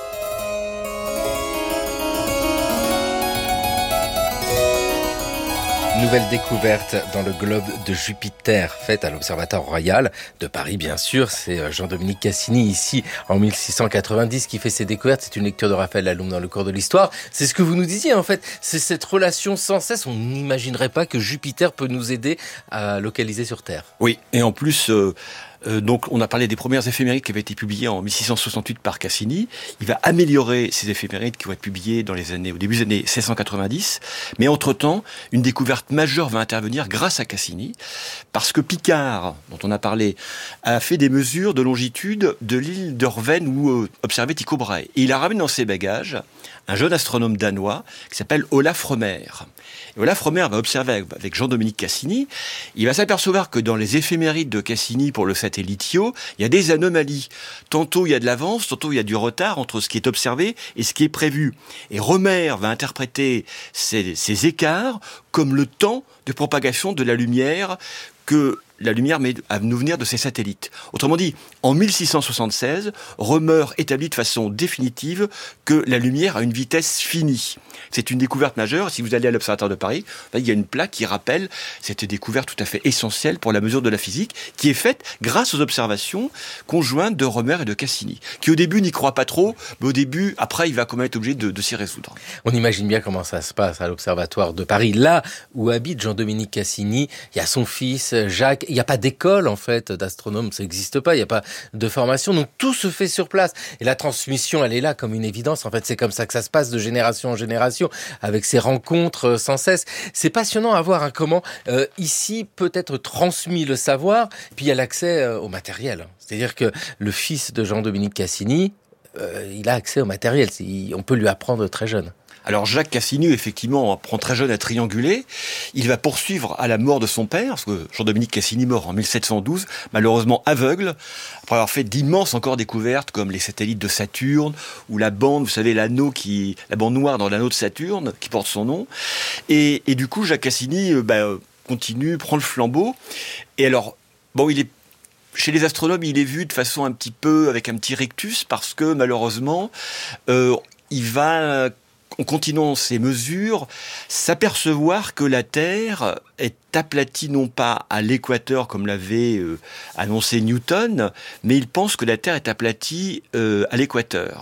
Nouvelle découverte dans le globe de Jupiter, faite à l'Observatoire Royal de Paris, bien sûr. C'est Jean-Dominique Cassini, ici, en mille six cent quatre-vingt-dix, qui fait ces découvertes. C'est une lecture de Raphaël Laloum dans le cours de l'histoire. C'est ce que vous nous disiez, en fait. C'est cette relation sans cesse. On n'imaginerait pas que Jupiter peut nous aider à localiser sur Terre. Oui, et en plus... Euh... Euh, donc, on a parlé des premières éphémérides qui avaient été publiées en mille six cent soixante-huit par Cassini. Il va améliorer ces éphémérides qui vont être publiées dans les années, au début des années seize cent quatre-vingt-dix. Mais entre-temps, une découverte majeure va intervenir grâce à Cassini, parce que Picard, dont on a parlé, a fait des mesures de longitude de l'île d'Orven où euh, observait Tycho Brahe. Et il a ramené dans ses bagages un jeune astronome danois qui s'appelle Olaf Rømer. Et Olaf Rømer va observer avec Jean-Dominique Cassini. Il va s'apercevoir que dans les éphémérides de Cassini pour le satellite Io, il y a des anomalies. Tantôt il y a de l'avance, tantôt il y a du retard entre ce qui est observé et ce qui est prévu. Et Rømer va interpréter ces, ces écarts comme le temps de propagation de la lumière que la lumière met à nous venir de ces satellites. Autrement dit, en mille six cent soixante-seize, Rømer établit de façon définitive que la lumière a une vitesse finie. C'est une découverte majeure. Si vous allez à l'Observatoire de Paris, il y a une plaque qui rappelle cette découverte tout à fait essentielle pour la mesure de la physique, qui est faite grâce aux observations conjointes de Rømer et de Cassini, qui au début n'y croit pas trop, mais au début, après, il va quand même être obligé de, de s'y résoudre. On imagine bien comment ça se passe à l'Observatoire de Paris. Là où habite Jean-Dominique Cassini, il y a son fils Jacques. Il n'y a pas d'école, en fait, d'astronome, ça n'existe pas. Il n'y a pas de formation. Donc, tout se fait sur place. Et la transmission, elle est là comme une évidence. En fait, c'est comme ça que ça se passe de génération en génération, avec ces rencontres sans cesse. C'est passionnant à voir hein, comment euh, ici peut être transmis le savoir, puis il y a l'accès euh, au matériel. C'est-à-dire que le fils de Jean-Dominique Cassini, euh, il a accès au matériel. Il, on peut lui apprendre très jeune. Alors Jacques Cassini, effectivement, apprend très jeune à trianguler. Il va poursuivre à la mort de son père, parce que Jean-Dominique Cassini mort en mille sept cent douze, malheureusement aveugle, après avoir fait d'immenses encore découvertes, comme les satellites de Saturne, ou la bande, vous savez, l'anneau qui, la bande noire dans l'anneau de Saturne, qui porte son nom. Et, et du coup, Jacques Cassini euh, bah, continue, prend le flambeau. Et alors, bon, il est chez les astronomes, il est vu de façon un petit peu, avec un petit rictus, parce que malheureusement, euh, il va... en continuant ces mesures, s'apercevoir que la Terre est aplatie non pas à l'équateur comme l'avait euh, annoncé Newton, mais il pense que la Terre est aplatie euh, à l'équateur.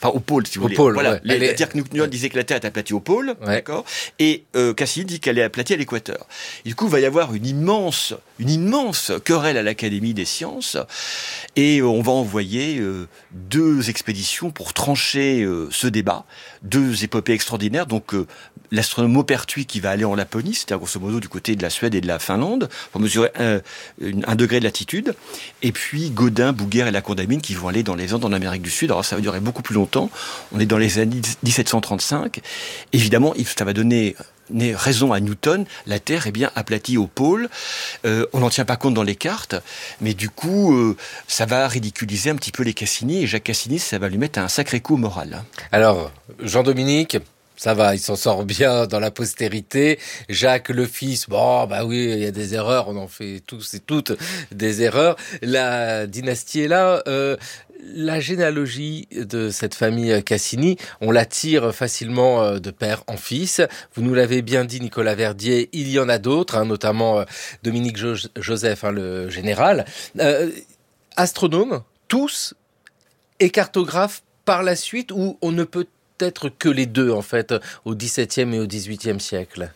Enfin, au pôle, si vous au voulez. Pôle, voilà. ouais. Les, est... C'est-à-dire que Newton disait que la Terre est aplatie au pôle, ouais. d'accord. Et euh, Cassini dit qu'elle est aplatie à l'équateur. Et du coup, il va y avoir une immense, une immense querelle à l'Académie des sciences. Et euh, on va envoyer euh, deux expéditions pour trancher euh, ce débat. Deux épopées extraordinaires. Donc, euh, l'astronome Maupertuis qui va aller en Laponie, c'est-à-dire grosso modo du côté de la Suède et de la Finlande, pour mesurer un, un degré de latitude. Et puis Gaudin, Bouguer et Lacondamine qui vont aller dans les Andes en Amérique du Sud. Alors ça va durer beaucoup plus longtemps. On est dans les années dix-sept cent trente-cinq. Évidemment, ça va donner raison à Newton. La Terre est bien aplatie au pôle. Euh, on n'en tient pas compte dans les cartes, mais du coup, euh, ça va ridiculiser un petit peu les Cassini. Et Jacques Cassini, ça va lui mettre un sacré coup moral. Alors, Jean-Dominique, ça va, il s'en sort bien dans la postérité. Jacques le fils, bon, bah oui, il y a des erreurs, on en fait tous et toutes des erreurs. La dynastie est là. Euh, la généalogie de cette famille Cassini, on la tire facilement de père en fils. Vous nous l'avez bien dit, Nicolas Verdier, il y en a d'autres, hein, notamment Dominique jo- Joseph, hein, le général. Euh, astronomes, tous, et cartographes par la suite, où on ne peut être que les deux, en fait, au dix-septième et au dix-huitième siècle.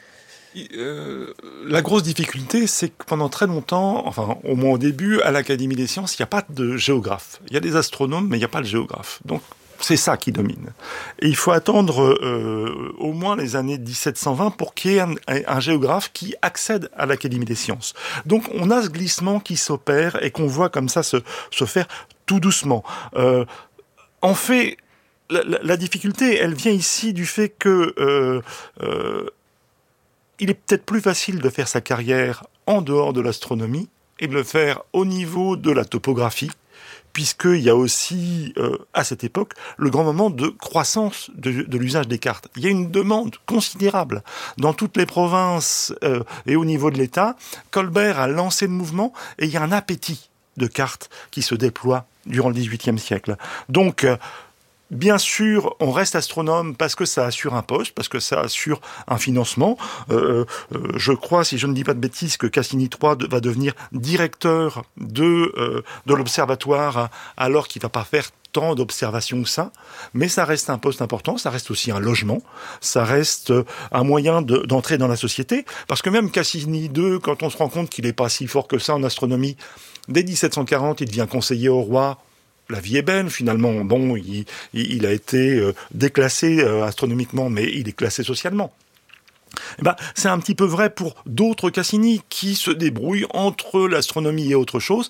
Euh, la grosse difficulté, c'est que pendant très longtemps, enfin au moins au début, à l'Académie des sciences, il n'y a pas de géographe. Il y a des astronomes, mais il n'y a pas de géographe. Donc c'est ça qui domine. Et il faut attendre euh, au moins les années dix-sept cent vingt pour qu'il y ait un, un géographe qui accède à l'Académie des sciences. Donc on a ce glissement qui s'opère et qu'on voit comme ça se, se faire tout doucement. Euh, en fait, la, la, la difficulté, elle vient ici du fait que euh, euh, il est peut-être plus facile de faire sa carrière en dehors de l'astronomie et de le faire au niveau de la topographie, puisqu'il y a aussi, euh, à cette époque, le grand moment de croissance de, de l'usage des cartes. Il y a une demande considérable dans toutes les provinces euh, et au niveau de l'État. Colbert a lancé le mouvement et il y a un appétit de cartes qui se déploie durant le dix-huitième siècle. Donc, euh, bien sûr, on reste astronome parce que ça assure un poste, parce que ça assure un financement. Euh, euh, je crois, si je ne dis pas de bêtises, que Cassini trois va devenir directeur de, euh, de l'observatoire alors qu'il ne va pas faire tant d'observations que ça. Mais ça reste un poste important, ça reste aussi un logement, ça reste un moyen de, d'entrer dans la société. Parce que même Cassini deux, quand on se rend compte qu'il n'est pas si fort que ça en astronomie, dès dix-sept cent quarante, il devient conseiller au roi. La vie est belle, finalement. Bon, il, il a été euh, déclassé euh, astronomiquement, mais il est classé socialement. Eh ben, c'est un petit peu vrai pour d'autres Cassini qui se débrouillent entre l'astronomie et autre chose.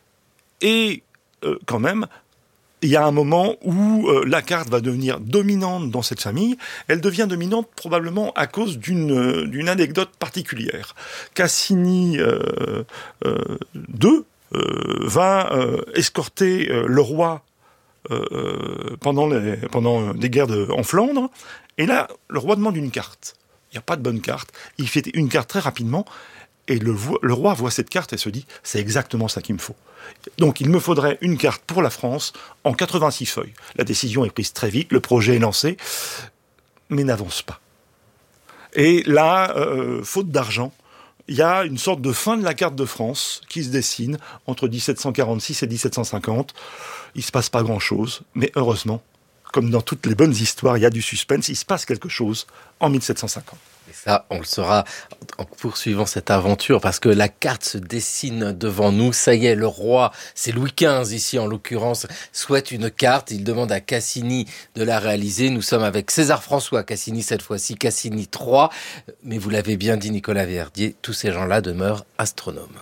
Et euh, quand même, il y a un moment où euh, la carte va devenir dominante dans cette famille. Elle devient dominante probablement à cause d'une, euh, d'une anecdote particulière. Cassini euh, euh, deux, Euh, va euh, escorter euh, le roi euh, pendant, les, pendant les guerres de, en Flandre. Et là, le roi demande une carte. Il n'y a pas de bonne carte. Il fait une carte très rapidement. Et le, le roi voit cette carte et se dit, c'est exactement ça qu'il me faut. Donc il me faudrait une carte pour la France en quatre-vingt-six feuilles. La décision est prise très vite, le projet est lancé, mais n'avance pas. Et là, euh, faute d'argent, il y a une sorte de fin de la carte de France qui se dessine entre dix-sept cent quarante-six et dix-sept cent cinquante. Il ne se passe pas grand-chose, mais heureusement, comme dans toutes les bonnes histoires, il y a du suspense, il se passe quelque chose en dix-sept cent cinquante. Et ça, on le saura en poursuivant cette aventure, parce que la carte se dessine devant nous. Ça y est, le roi, c'est Louis quinze ici en l'occurrence, souhaite une carte. Il demande à Cassini de la réaliser. Nous sommes avec César François Cassini cette fois-ci, Cassini trois. Mais vous l'avez bien dit, Nicolas Verdier, tous ces gens-là demeurent astronomes.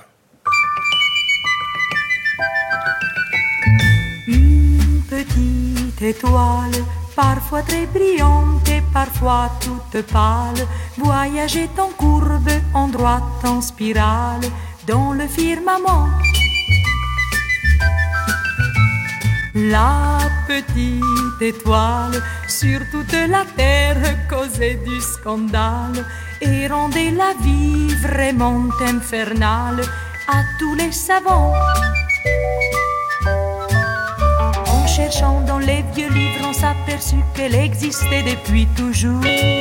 Une petite étoile, parfois très brillante et parfois toute pâle, voyageait en courbe, en droite, en spirale, dans le firmament. La petite étoile, sur toute la terre, causait du scandale et rendait la vie vraiment infernale à tous les savants. Cherchant dans les vieux livres, on s'aperçut qu'elle existait depuis toujours.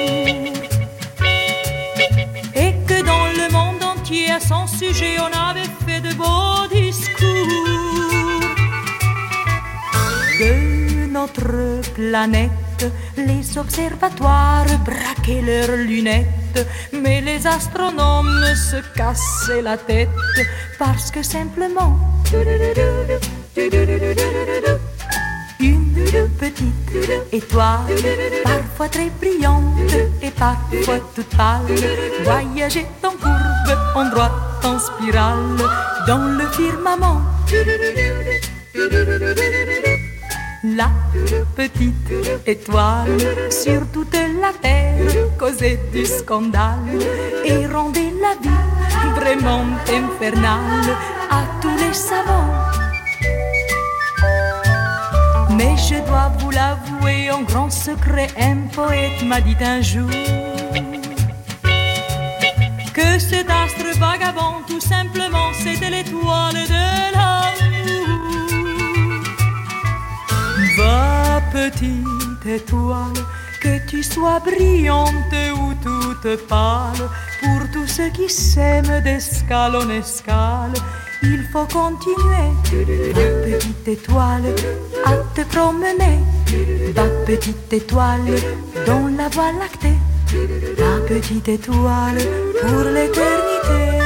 Et que dans le monde entier, à son sujet, on avait fait de beaux discours. De notre planètes, les observatoires braquaient leurs lunettes, mais les astronomes se cassaient la tête parce que simplement une petite étoile, parfois très brillante et parfois toute pâle, voyageait en courbe, en droite, en spirale, dans le firmament. La petite étoile sur toute la terre causait du scandale et rendait la vie vraiment infernale à tous les savants. Mais je dois vous l'avouer en grand secret, un poète m'a dit un jour que cet astre vagabond, tout simplement, c'était l'étoile de l'amour. Va, petite étoile, que tu sois brillante ou toute pâle, pour tous ceux qui s'aiment d'escale en escale, il faut continuer, va petite étoile, à te promener, va petite étoile, dans la voie lactée, va petite étoile, pour l'éternité.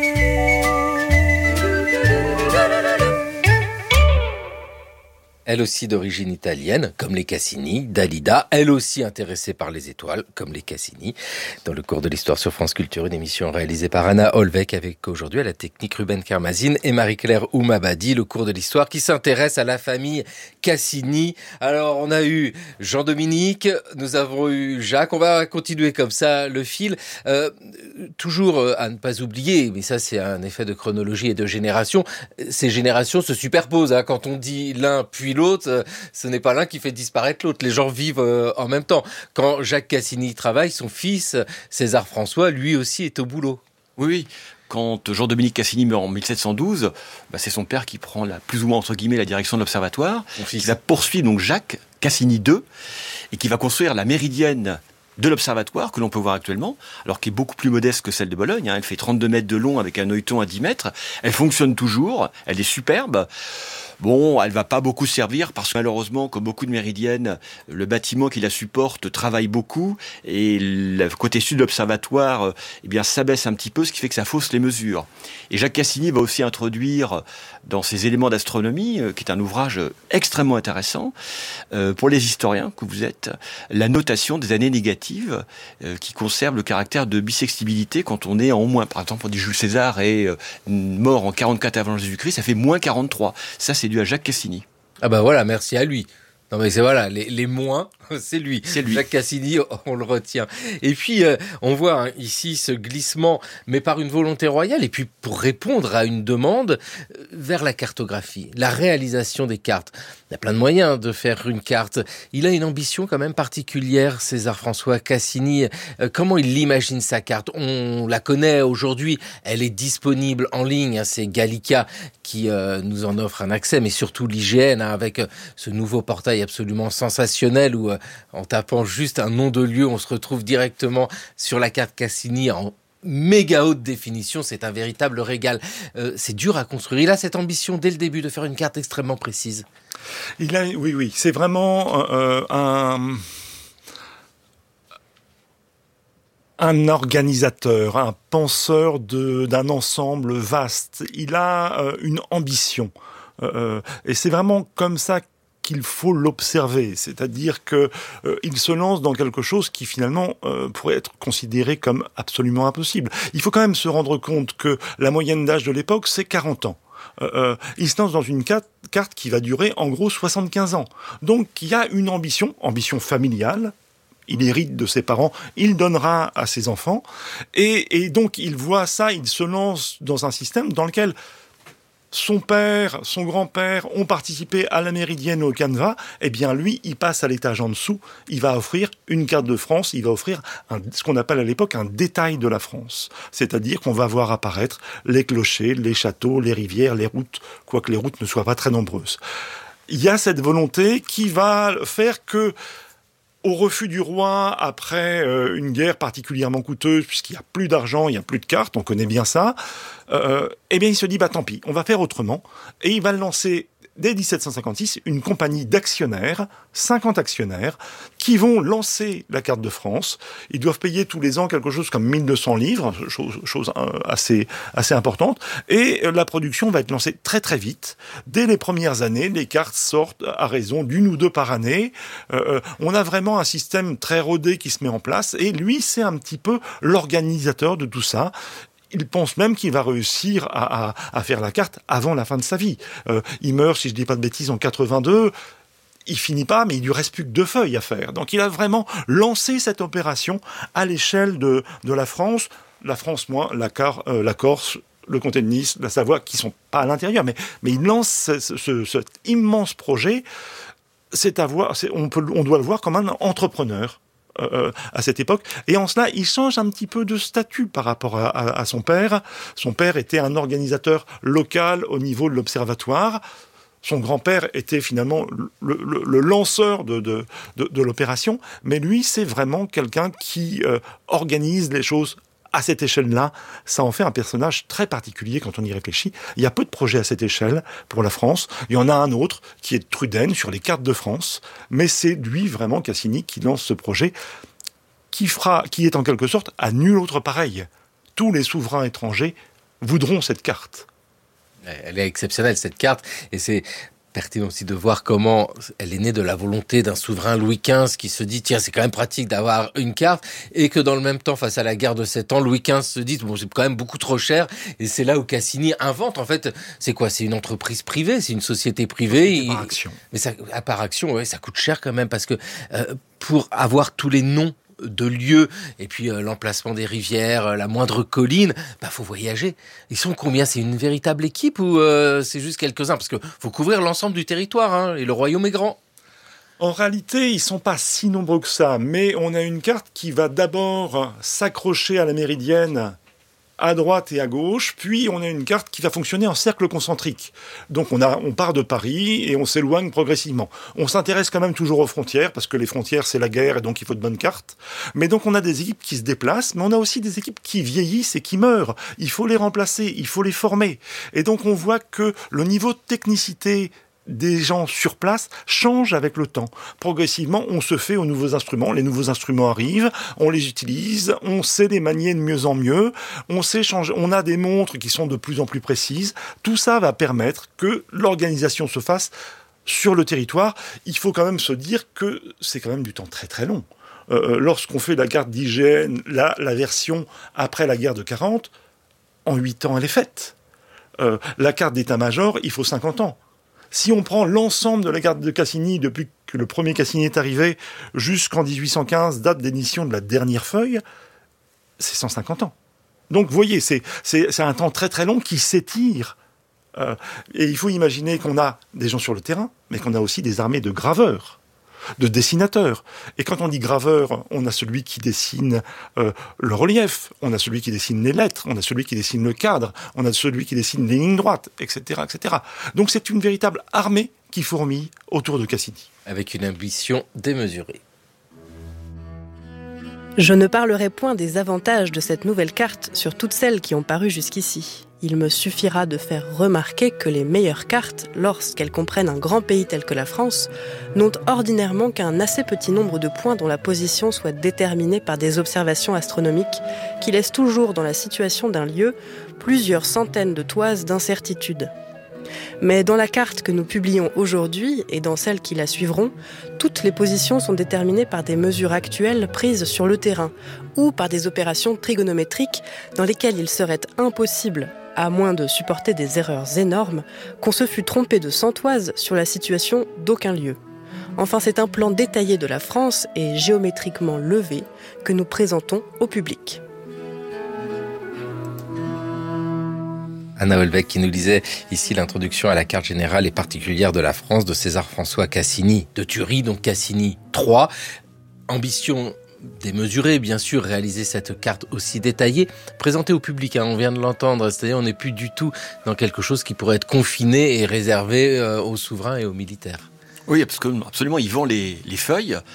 Elle aussi d'origine italienne, comme les Cassini, Dalida, elle aussi intéressée par les étoiles, comme les Cassini. Dans le cours de l'histoire sur France Culture, une émission réalisée par Anna Holweck, avec aujourd'hui à la technique Ruben Kermazine et Marie-Claire Oumabadi, le cours de l'histoire qui s'intéresse à la famille Cassini. Alors, on a eu Jean-Dominique, nous avons eu Jacques, on va continuer comme ça le fil. Euh, toujours à ne pas oublier, mais ça c'est un effet de chronologie et de génération, ces générations se superposent, hein. Quand on dit l'un puis l'autre, ce n'est pas l'un qui fait disparaître l'autre. Les gens vivent en même temps. Quand Jacques Cassini travaille, son fils, César François, lui aussi est au boulot. Oui, oui. Quand Jean-Dominique Cassini meurt en mille sept cent douze, bah c'est son père qui prend la, plus ou moins entre guillemets la direction de l'observatoire, qui va poursuivre donc Jacques Cassini deux, et qui va construire la méridienne de l'observatoire que l'on peut voir actuellement, alors qui est beaucoup plus modeste que celle de Bologne, hein. Elle fait trente-deux mètres de long avec un œilleton à dix mètres. Elle fonctionne toujours, elle est superbe. Bon, elle va pas beaucoup servir parce que malheureusement, comme beaucoup de méridiennes, le bâtiment qui la supporte travaille beaucoup et le côté sud de l'observatoire, eh bien, s'abaisse un petit peu, ce qui fait que ça fausse les mesures. Et Jacques Cassini va aussi introduire dans ses éléments d'astronomie, qui est un ouvrage extrêmement intéressant euh, pour les historiens que vous êtes, la notation des années négatives euh, qui conserve le caractère de bissextibilité quand on est en moins. Par exemple, on dit Jules César est euh, mort en quarante-quatre avant Jésus-Christ, ça fait moins quarante-trois. Ça, c'est dû à Jacques Cassini. Ah ben voilà, merci à lui. Non mais c'est voilà, les, les moins, c'est lui. C'est lui. Jacques Cassini, on le retient. Et puis, euh, on voit hein, ici ce glissement, mais par une volonté royale, et puis pour répondre à une demande, euh, vers la cartographie, la réalisation des cartes. Il y a plein de moyens de faire une carte. Il a une ambition quand même particulière, César François Cassini. Euh, comment il imagine sa carte? On la connaît aujourd'hui, elle est disponible en ligne. Hein, c'est Gallica qui euh, nous en offre un accès, mais surtout l'I G N, hein, avec euh, ce nouveau portail absolument sensationnel où, euh, en tapant juste un nom de lieu, on se retrouve directement sur la carte Cassini en méga haute définition. C'est un véritable régal. Euh, c'est dur à construire. Il a cette ambition dès le début de faire une carte extrêmement précise. Il a, oui, oui, c'est vraiment euh, un... un organisateur, un penseur de, d'un ensemble vaste. Il a euh, une ambition. Euh, et c'est vraiment comme ça qu'il faut l'observer, c'est-à-dire que euh, il se lance dans quelque chose qui finalement euh, pourrait être considéré comme absolument impossible. Il faut quand même se rendre compte que la moyenne d'âge de l'époque, c'est quarante ans. Euh, euh, il se lance dans une carte, carte qui va durer en gros soixante-quinze ans. Donc il y a une ambition, ambition familiale. Il hérite de ses parents, il donnera à ses enfants, et, et donc il voit ça, il se lance dans un système dans lequel son père, son grand-père ont participé à la méridienne au canevas, eh bien lui, il passe à l'étage en dessous, il va offrir une carte de France, il va offrir un, ce qu'on appelle à l'époque un détail de la France. C'est-à-dire qu'on va voir apparaître les clochers, les châteaux, les rivières, les routes, quoique les routes ne soient pas très nombreuses. Il y a cette volonté qui va faire que, au refus du roi, après euh, une guerre particulièrement coûteuse, puisqu'il n'y a plus d'argent, il n'y a plus de cartes, on connaît bien ça, euh, eh bien il se dit, bah tant pis, on va faire autrement. Et il va lancer dès dix-sept cent cinquante-six, une compagnie d'actionnaires, cinquante actionnaires, qui vont lancer la carte de France. Ils doivent payer tous les ans quelque chose comme mille deux cents livres, chose, chose assez, assez importante. Et la production va être lancée très très vite. Dès les premières années, les cartes sortent à raison d'une ou deux par année. Euh, on a vraiment un système très rodé qui se met en place. Et lui, c'est un petit peu l'organisateur de tout ça. Il pense même qu'il va réussir à, à, à faire la carte avant la fin de sa vie. Euh, il meurt, si je dis pas de bêtises, en quatre-vingt-deux. Il finit pas, mais il lui reste plus que deux feuilles à faire. Donc il a vraiment lancé cette opération à l'échelle de, de la France. La France, moins la, Car, euh, la Corse, le comté de Nice, la Savoie, qui sont pas à l'intérieur. Mais, mais il lance ce, ce, cet immense projet. C'est à voir, c'est, on, peut, on doit le voir comme un entrepreneur. Euh, à cette époque, et en cela, il change un petit peu de statut par rapport à, à, à son père. Son père était un organisateur local au niveau de l'observatoire. Son grand-père était finalement le, le, le lanceur de, de, de, de l'opération, mais lui, c'est vraiment quelqu'un qui euh, organise les choses à cette échelle-là. Ça en fait un personnage très particulier quand on y réfléchit. Il y a peu de projets à cette échelle pour la France. Il y en a un autre qui est Truden sur les cartes de France, mais c'est lui vraiment, Cassini, qui lance ce projet qui fera, qui est en quelque sorte à nul autre pareil. Tous les souverains étrangers voudront cette carte. Elle est exceptionnelle, cette carte, et c'est pertinent aussi de voir comment elle est née de la volonté d'un souverain Louis quinze qui se dit tiens, c'est quand même pratique d'avoir une carte, et que dans le même temps, face à la guerre de sept ans, Louis quinze se dit bon, c'est quand même beaucoup trop cher, et c'est là où Cassini invente. En fait, c'est quoi? C'est une entreprise privée, c'est une société privée. Société par action. Mais ça, par action, ouais, ça coûte cher quand même, parce que euh, pour avoir tous les noms de lieux, et puis euh, l'emplacement des rivières, euh, la moindre colline, bah faut voyager. Ils sont combien? C'est une véritable équipe ou euh, c'est juste quelques-uns? Parce que faut couvrir l'ensemble du territoire, hein, et le royaume est grand. En réalité, ils sont pas si nombreux que ça, mais on a une carte qui va d'abord s'accrocher à la méridienne à droite et à gauche, puis on a une carte qui va fonctionner en cercle concentrique. Donc on, a, on part de Paris et on s'éloigne progressivement. On s'intéresse quand même toujours aux frontières, parce que les frontières c'est la guerre et donc il faut de bonnes cartes. Mais donc on a des équipes qui se déplacent, mais on a aussi des équipes qui vieillissent et qui meurent. Il faut les remplacer, il faut les former. Et donc on voit que le niveau de technicité des gens sur place change avec le temps. Progressivement, on se fait aux nouveaux instruments. Les nouveaux instruments arrivent, on les utilise, on sait les manier de mieux en mieux, on sait changer, on a des montres qui sont de plus en plus précises. Tout ça va permettre que l'organisation se fasse sur le territoire. Il faut quand même se dire que c'est quand même du temps très très long. Euh, lorsqu'on fait la carte d'I G N, là, la version après la guerre de quarante, en huit ans elle est faite. Euh, la carte d'état-major, il faut cinquante ans. Si on prend l'ensemble de la carte de Cassini, depuis que le premier Cassini est arrivé, jusqu'en dix-huit cent quinze, date d'édition de la dernière feuille, c'est cent cinquante ans. Donc, vous voyez, c'est, c'est, c'est un temps très très long qui s'étire. Euh, et il faut imaginer qu'on a des gens sur le terrain, mais qu'on a aussi des armées de graveurs, de dessinateurs. Et quand on dit graveur, on a celui qui dessine euh, le relief, on a celui qui dessine les lettres, on a celui qui dessine le cadre, on a celui qui dessine les lignes droites, et cetera, et cetera. Donc c'est une véritable armée qui fourmille autour de Cassini. Avec une ambition démesurée. Je ne parlerai point des avantages de cette nouvelle carte sur toutes celles qui ont paru jusqu'ici. Il me suffira de faire remarquer que les meilleures cartes, lorsqu'elles comprennent un grand pays tel que la France, n'ont ordinairement qu'un assez petit nombre de points dont la position soit déterminée par des observations astronomiques qui laissent toujours dans la situation d'un lieu plusieurs centaines de toises d'incertitude. Mais dans la carte que nous publions aujourd'hui et dans celles qui la suivront, toutes les positions sont déterminées par des mesures actuelles prises sur le terrain ou par des opérations trigonométriques dans lesquelles il serait impossible, à moins de supporter des erreurs énormes, qu'on se fût trompé de cent toises sur la situation d'aucun lieu. Enfin, c'est un plan détaillé de la France et géométriquement levé que nous présentons au public. Anna Houellebecq qui nous lisait ici l'introduction à la carte générale et particulière de la France de César-François Cassini de Thury, donc Cassini trois. Ambition démesurée, bien sûr, réaliser cette carte aussi détaillée, présentée au public, hein, on vient de l'entendre, c'est-à-dire on n'est plus du tout dans quelque chose qui pourrait être confiné et réservé euh, aux souverains et aux militaires. Oui, parce que absolument, il vend les, les feuilles.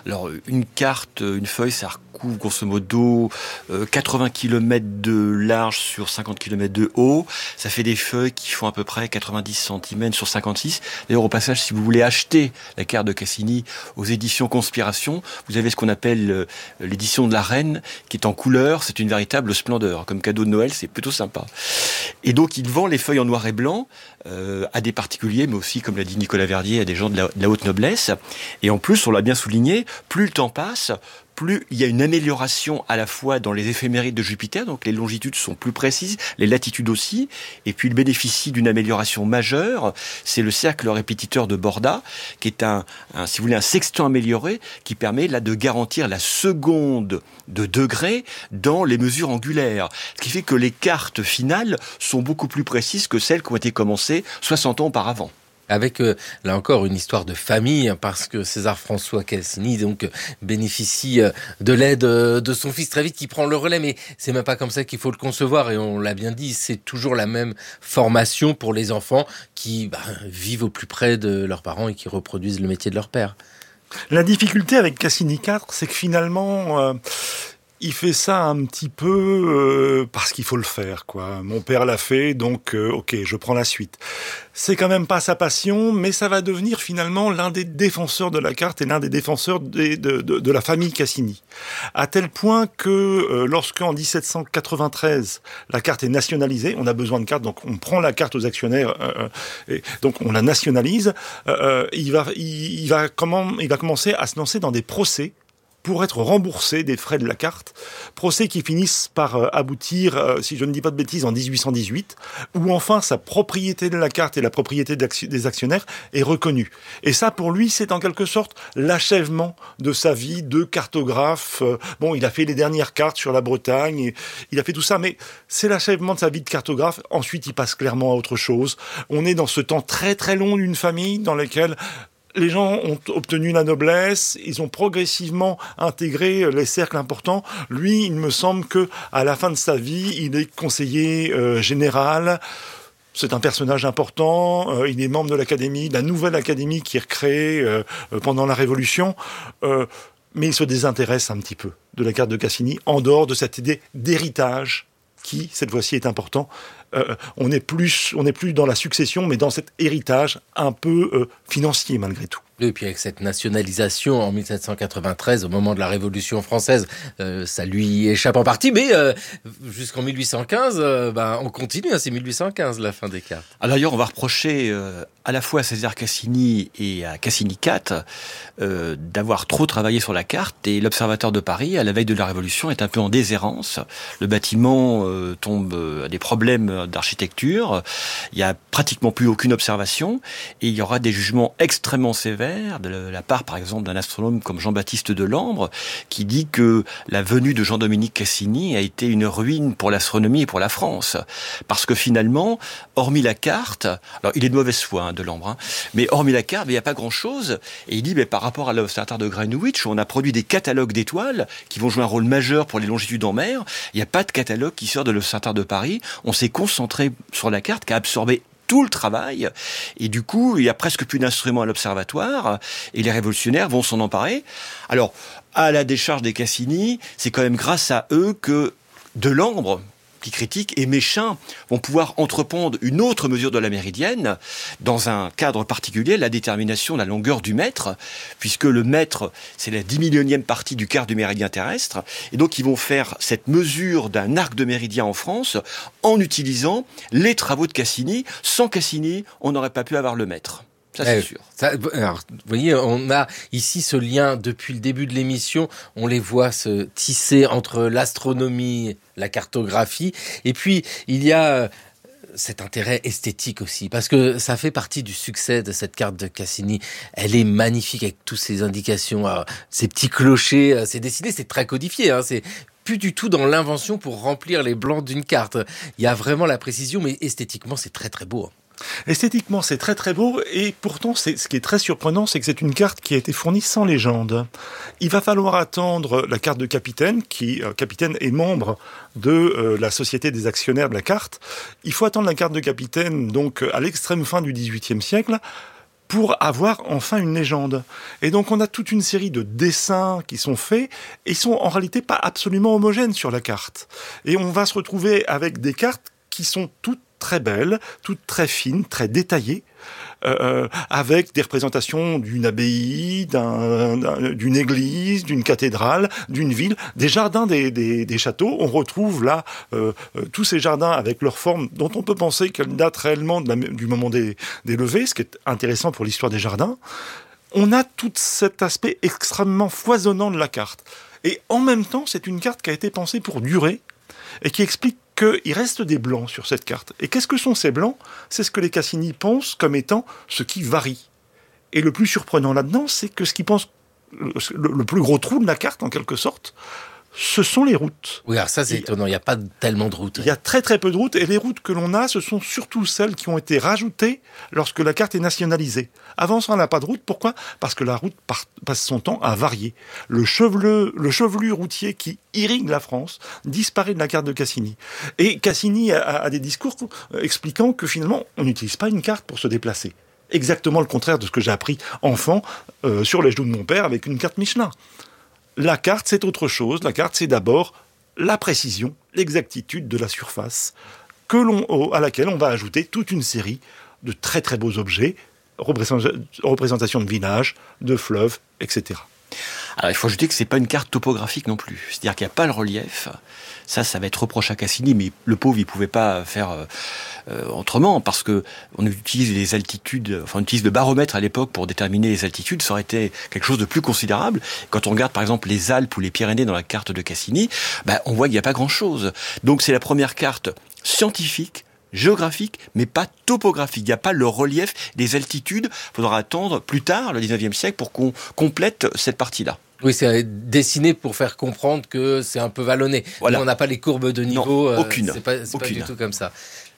Alors, une carte, une feuille, ça recouvre grosso modo euh, quatre-vingts kilomètres de large sur cinquante kilomètres de haut. Ça fait des feuilles qui font à peu près quatre-vingt-dix centimètres sur cinquante-six. D'ailleurs, au passage, si vous voulez acheter la carte de Cassini aux éditions Conspiration, vous avez ce qu'on appelle euh, l'édition de la Reine, qui est en couleur. C'est une véritable splendeur. Comme cadeau de Noël, c'est plutôt sympa. Et donc, il vend les feuilles en noir et blanc euh, à des particuliers, mais aussi, comme l'a dit Nicolas Verdier, à des gens de la, de la haute noblesse. Et en plus, on l'a bien souligné, plus le temps passe, plus il y a une amélioration à la fois dans les éphémérides de Jupiter, donc les longitudes sont plus précises, les latitudes aussi, et puis il bénéficie d'une amélioration majeure, c'est le cercle répétiteur de Borda, qui est un, un si vous voulez, un sextant amélioré, qui permet là de garantir la seconde de degré dans les mesures angulaires, ce qui fait que les cartes finales sont beaucoup plus précises que celles qui ont été commencées soixante ans auparavant. Avec, euh, là encore, une histoire de famille, hein, parce que César-François Cassini donc, euh, bénéficie euh, de l'aide euh, de son fils très vite, qui prend le relais. Mais c'est même pas comme ça qu'il faut le concevoir. Et on l'a bien dit, c'est toujours la même formation pour les enfants qui bah, vivent au plus près de leurs parents et qui reproduisent le métier de leur père. La difficulté avec Cassini quatre, c'est que finalement... Euh il fait ça un petit peu euh, parce qu'il faut le faire, quoi. Mon père l'a fait, donc euh, ok, je prends la suite. C'est quand même pas sa passion, mais ça va devenir finalement l'un des défenseurs de la carte et l'un des défenseurs des, de, de, de la famille Cassini. À tel point que euh, lorsqu'en dix-sept cent quatre-vingt-treize, la carte est nationalisée, on a besoin de carte, donc on prend la carte aux actionnaires, euh, et donc on la nationalise, euh, il, va, il, il, va comment, il va commencer à se lancer dans des procès pour être remboursé des frais de la carte, procès qui finissent par euh, aboutir, euh, si je ne dis pas de bêtises, en dix-huit cent dix-huit, où enfin sa propriété de la carte et la propriété des actionnaires est reconnue. Et ça, pour lui, c'est en quelque sorte l'achèvement de sa vie de cartographe. Euh, bon, il a fait les dernières cartes sur la Bretagne, et il a fait tout ça, mais c'est l'achèvement de sa vie de cartographe. Ensuite, il passe clairement à autre chose. On est dans ce temps très très long d'une famille dans lequel les gens ont obtenu la noblesse, ils ont progressivement intégré les cercles importants. Lui, il me semble que à la fin de sa vie, il est conseiller euh, général. C'est un personnage important. Euh, il est membre de l'académie, de la nouvelle académie qui est recréée euh, pendant la Révolution. Euh, mais il se désintéresse un petit peu de la carte de Cassini, en dehors de cette idée d'héritage qui, cette fois-ci, est important. Euh, on n'est plus, on n'est plus dans la succession, mais dans cet héritage un peu euh, financier, malgré tout. Et puis avec cette nationalisation en dix-sept cent quatre-vingt-treize, au moment de la Révolution française, euh, ça lui échappe en partie, mais euh, jusqu'en mille huit cent quinze, euh, bah, on continue, hein, c'est mille huit cent quinze la fin des cartes. Alors d'ailleurs, on va reprocher euh, à la fois à César Cassini et à Cassini quatre euh, d'avoir trop travaillé sur la carte, et l'Observateur de Paris, à la veille de la Révolution, est un peu en déshérence. Le bâtiment euh, tombe à des problèmes d'architecture, il n'y a pratiquement plus aucune observation, et il y aura des jugements extrêmement sévères de la part, par exemple, d'un astronome comme Jean-Baptiste Delambre, qui dit que la venue de Jean-Dominique Cassini a été une ruine pour l'astronomie et pour la France. Parce que finalement, hormis la carte, alors il est de mauvaise foi, hein, Delambre, hein, mais hormis la carte, il n'y a pas grand-chose. Et il dit, mais par rapport à l'observatoire de Greenwich, on a produit des catalogues d'étoiles qui vont jouer un rôle majeur pour les longitudes en mer. Il n'y a pas de catalogue qui sort de l'observatoire de Paris. On s'est concentré sur la carte qui a absorbé tout le travail, et du coup, il y a presque plus d'instruments à l'observatoire, et les révolutionnaires vont s'en emparer. Alors, à la décharge des Cassini, c'est quand même grâce à eux que Delambre, qui critique, et Méchain vont pouvoir entreprendre une autre mesure de la méridienne, dans un cadre particulier, la détermination de la longueur du mètre, puisque le mètre, c'est la dix millionième partie du quart du méridien terrestre, et donc ils vont faire cette mesure d'un arc de méridien en France, en utilisant les travaux de Cassini. Sans Cassini, on n'aurait pas pu avoir le mètre. Ça, c'est euh, sûr. Ça, alors, vous voyez, on a ici ce lien depuis le début de l'émission. On les voit se tisser entre l'astronomie, la cartographie, et puis il y a cet intérêt esthétique aussi, parce que ça fait partie du succès de cette carte de Cassini. Elle est magnifique avec toutes ces indications, euh, ces petits clochers, c'est dessiné, c'est très codifié, hein, c'est plus du tout dans l'invention pour remplir les blancs d'une carte. Il y a vraiment la précision, mais esthétiquement, c'est très très beau. Esthétiquement, c'est très très beau, et pourtant, c'est, ce qui est très surprenant, c'est que c'est une carte qui a été fournie sans légende. Il va falloir attendre la carte de Capitaine, qui, euh, Capitaine est membre de euh, la Société des actionnaires de la carte. Il faut attendre la carte de Capitaine, donc, à l'extrême fin du dix-huitième siècle. pour avoir enfin une légende. Et donc on a toute une série de dessins qui sont faits, et ils sont en réalité pas absolument homogènes sur la carte. Et on va se retrouver avec des cartes qui sont toutes très belles, toutes très fines, très détaillées, euh, avec des représentations d'une abbaye, d'un, d'un, d'une église, d'une cathédrale, d'une ville, des jardins des, des, des châteaux. On retrouve là euh, euh, tous ces jardins avec leur forme dont on peut penser qu'elles datent réellement de la, du moment des, des levées, ce qui est intéressant pour l'histoire des jardins. On a tout cet aspect extrêmement foisonnant de la carte. Et en même temps, c'est une carte qui a été pensée pour durer et qui explique qu'il reste des blancs sur cette carte. Et qu'est-ce que sont ces blancs ? C'est ce que les Cassini pensent comme étant ce qui varie. Et le plus surprenant là-dedans, c'est que ce qu'ils pensent, le, le plus gros trou de la carte, en quelque sorte, ce sont les routes. Oui, alors ça c'est étonnant, il n'y a pas tellement de routes. Il y a très très peu de routes, et les routes que l'on a, ce sont surtout celles qui ont été rajoutées lorsque la carte est nationalisée. Avant ça, on n'a pas de route, pourquoi ? Parce que la route par, passe son temps à varier. Le chevelu, le chevelu routier qui irrigue la France disparaît de la carte de Cassini. Et Cassini a, a des discours expliquant que finalement, on n'utilise pas une carte pour se déplacer. Exactement le contraire de ce que j'ai appris enfant euh, sur les genoux de mon père avec une carte Michelin. La carte, c'est autre chose. La carte, c'est d'abord la précision, l'exactitude de la surface, que l'on, à laquelle on va ajouter toute une série de très très beaux objets, représentations de villages, de fleuves, et cetera. Alors il faut ajouter que c'est pas une carte topographique non plus. C'est-à-dire qu'il n'y a pas le relief. Ça, ça va être reproché à Cassini, mais le pauvre, il pouvait pas faire euh, euh, autrement, parce que on utilise les altitudes, enfin on utilise le baromètre à l'époque pour déterminer les altitudes. Ça aurait été quelque chose de plus considérable. Quand on regarde par exemple les Alpes ou les Pyrénées dans la carte de Cassini, bah, on voit qu'il n'y a pas grand-chose. Donc c'est la première carte scientifique, géographique, mais pas topographique. Il n'y a pas le relief des altitudes. Il faudra attendre plus tard, le dix-neuvième siècle, pour qu'on complète cette partie-là. Oui, c'est dessiné pour faire comprendre que c'est un peu vallonné. Voilà. On n'a pas les courbes de niveau. Non, aucune. Euh, c'est pas, c'est aucune. pas du tout comme ça.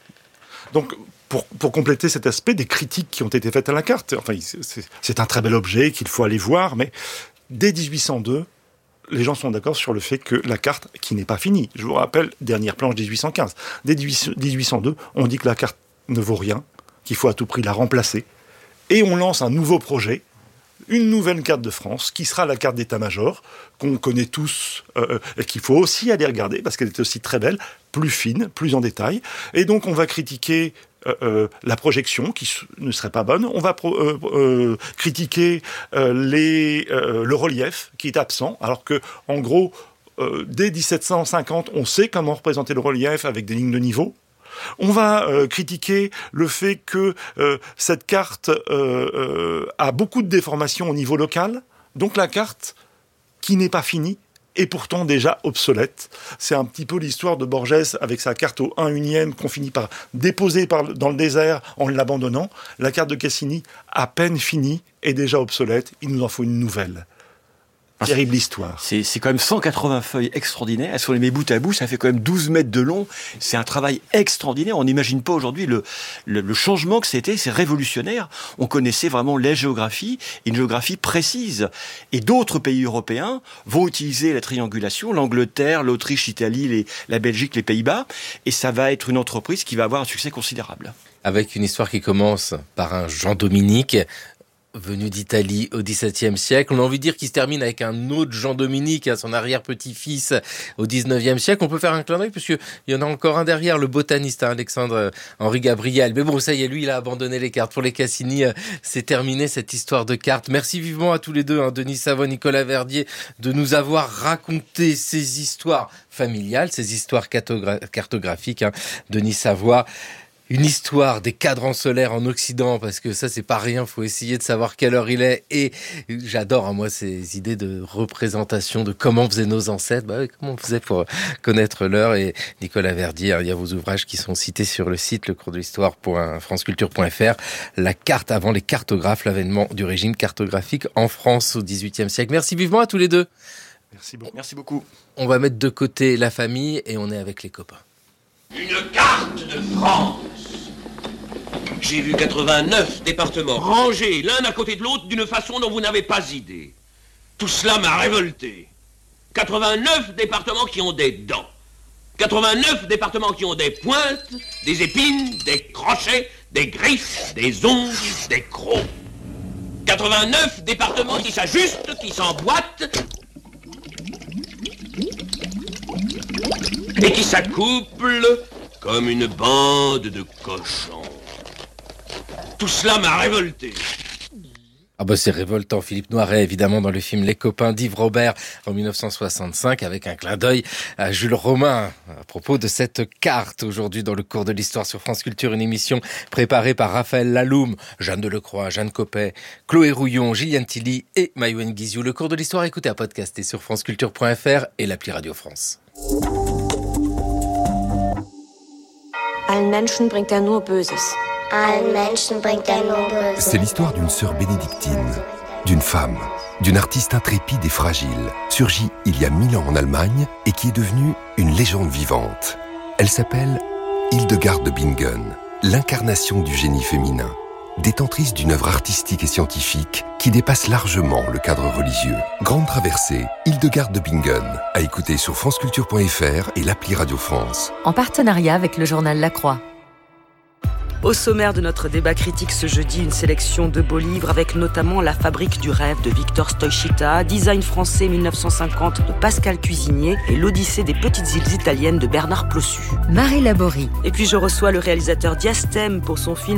Donc, pour, pour compléter cet aspect, des critiques qui ont été faites à la carte. Enfin, c'est, c'est un très bel objet qu'il faut aller voir, mais dès dix-huit cent deux, les gens sont d'accord sur le fait que la carte, qui n'est pas finie, je vous rappelle, dernière planche dix-huit cent quinze, dès dix-huit cent deux, on dit que la carte ne vaut rien, qu'il faut à tout prix la remplacer, et on lance un nouveau projet, une nouvelle carte de France, qui sera la carte d'état-major, qu'on connaît tous, euh, et qu'il faut aussi aller regarder, parce qu'elle est aussi très belle, plus fine, plus en détail. Et donc on va critiquer euh, euh, la projection, qui ne serait pas bonne, on va pro, euh, euh, critiquer euh, les, euh, le relief, qui est absent, alors que, en gros, euh, dès dix-sept cent cinquante, on sait comment représenter le relief avec des lignes de niveau. On va euh, critiquer le fait que euh, cette carte euh, euh, a beaucoup de déformations au niveau local. Donc la carte, qui n'est pas finie, est pourtant déjà obsolète. C'est un petit peu l'histoire de Borges avec sa carte au un unième qu'on finit par déposer par, dans le désert en l'abandonnant. La carte de Cassini, à peine finie, est déjà obsolète. Il nous en faut une nouvelle. Terrible histoire. C'est, c'est quand même cent quatre-vingts feuilles extraordinaires. Si on les met bout à bout, ça fait quand même douze mètres de long. C'est un travail extraordinaire. On n'imagine pas aujourd'hui le, le, le changement que c'était. C'est révolutionnaire. On connaissait vraiment la géographie, une géographie précise. Et d'autres pays européens vont utiliser la triangulation. L'Angleterre, l'Autriche, l'Italie, les, la Belgique, les Pays-Bas. Et ça va être une entreprise qui va avoir un succès considérable. Avec une histoire qui commence par un Jean-Dominique, venu d'Italie au dix-septième siècle. On a envie de dire qu'il se termine avec un autre Jean-Dominique, à son arrière-petit-fils au dix-neuvième siècle. On peut faire un clin d'œil parce qu'il y en a encore un derrière, le botaniste Alexandre-Henri Gabriel. Mais bon, ça y est, lui, il a abandonné les cartes. Pour les Cassini, c'est terminé cette histoire de cartes. Merci vivement à tous les deux, hein, Denis Savoie, Nicolas Verdier, de nous avoir raconté ces histoires familiales, ces histoires cartogra- cartographiques. Hein. Denis Savoie, une histoire des cadrans solaires en Occident, parce que ça, c'est pas rien. Faut essayer de savoir quelle heure il est. Et j'adore, hein, moi, ces idées de représentation de comment faisaient nos ancêtres. Bah, comment on faisait pour connaître l'heure. Et Nicolas Verdier, hein, il y a vos ouvrages qui sont cités sur le site, le cours de l'histoire point franceculture point f r. La carte avant les cartographes, l'avènement du régime cartographique en France au dix-huitième siècle. Merci vivement à tous les deux. Merci beaucoup. Merci beaucoup. On va mettre de côté la famille et on est avec les copains. Une carte de France. J'ai vu quatre-vingt-neuf départements rangés l'un à côté de l'autre d'une façon dont vous n'avez pas idée. Tout cela m'a révolté. quatre-vingt-neuf départements qui ont des dents. quatre-vingt-neuf départements qui ont des pointes, des épines, des crochets, des griffes, des ongles, des crocs. quatre-vingt-neuf départements qui s'ajustent, qui s'emboîtent et qui s'accouplent comme une bande de cochons. Tout cela m'a révolté. Ah bah c'est révoltant, Philippe Noiret, évidemment, dans le film Les Copains d'Yves Robert en dix-neuf cent soixante-cinq, avec un clin d'œil à Jules Romain à propos de cette carte. Aujourd'hui, dans le cours de l'histoire sur France Culture, une émission préparée par Raphaël Laloum, Jeanne Delecroix, Jeanne Copet, Chloé Rouillon, Gilliane Tilly et Maïwenn Guizou. Le cours de l'histoire, écoutez à podcaster sur franceculture point f r et l'appli Radio France. Allen Menschen bringt er nur Böses. Allen Menschen bringt er nur Böses. C'est l'histoire d'une sœur bénédictine, d'une femme, d'une artiste intrépide et fragile, surgie il y a mille ans en Allemagne et qui est devenue une légende vivante. Elle s'appelle Hildegard de Bingen, l'incarnation du génie féminin, détentrice d'une œuvre artistique et scientifique qui dépasse largement le cadre religieux. Grande traversée, Hildegard de Bingen, à écouter sur franceculture point f r et l'appli Radio France. En partenariat avec le journal La Croix. Au sommaire de notre débat critique ce jeudi, une sélection de beaux livres avec notamment La Fabrique du rêve de Victor Stoichita, Design français mille neuf cent cinquante de Pascal Cuisinier et L'Odyssée des petites îles italiennes de Bernard Plossu. Marie Laborie. Et puis je reçois le réalisateur Diastème pour son film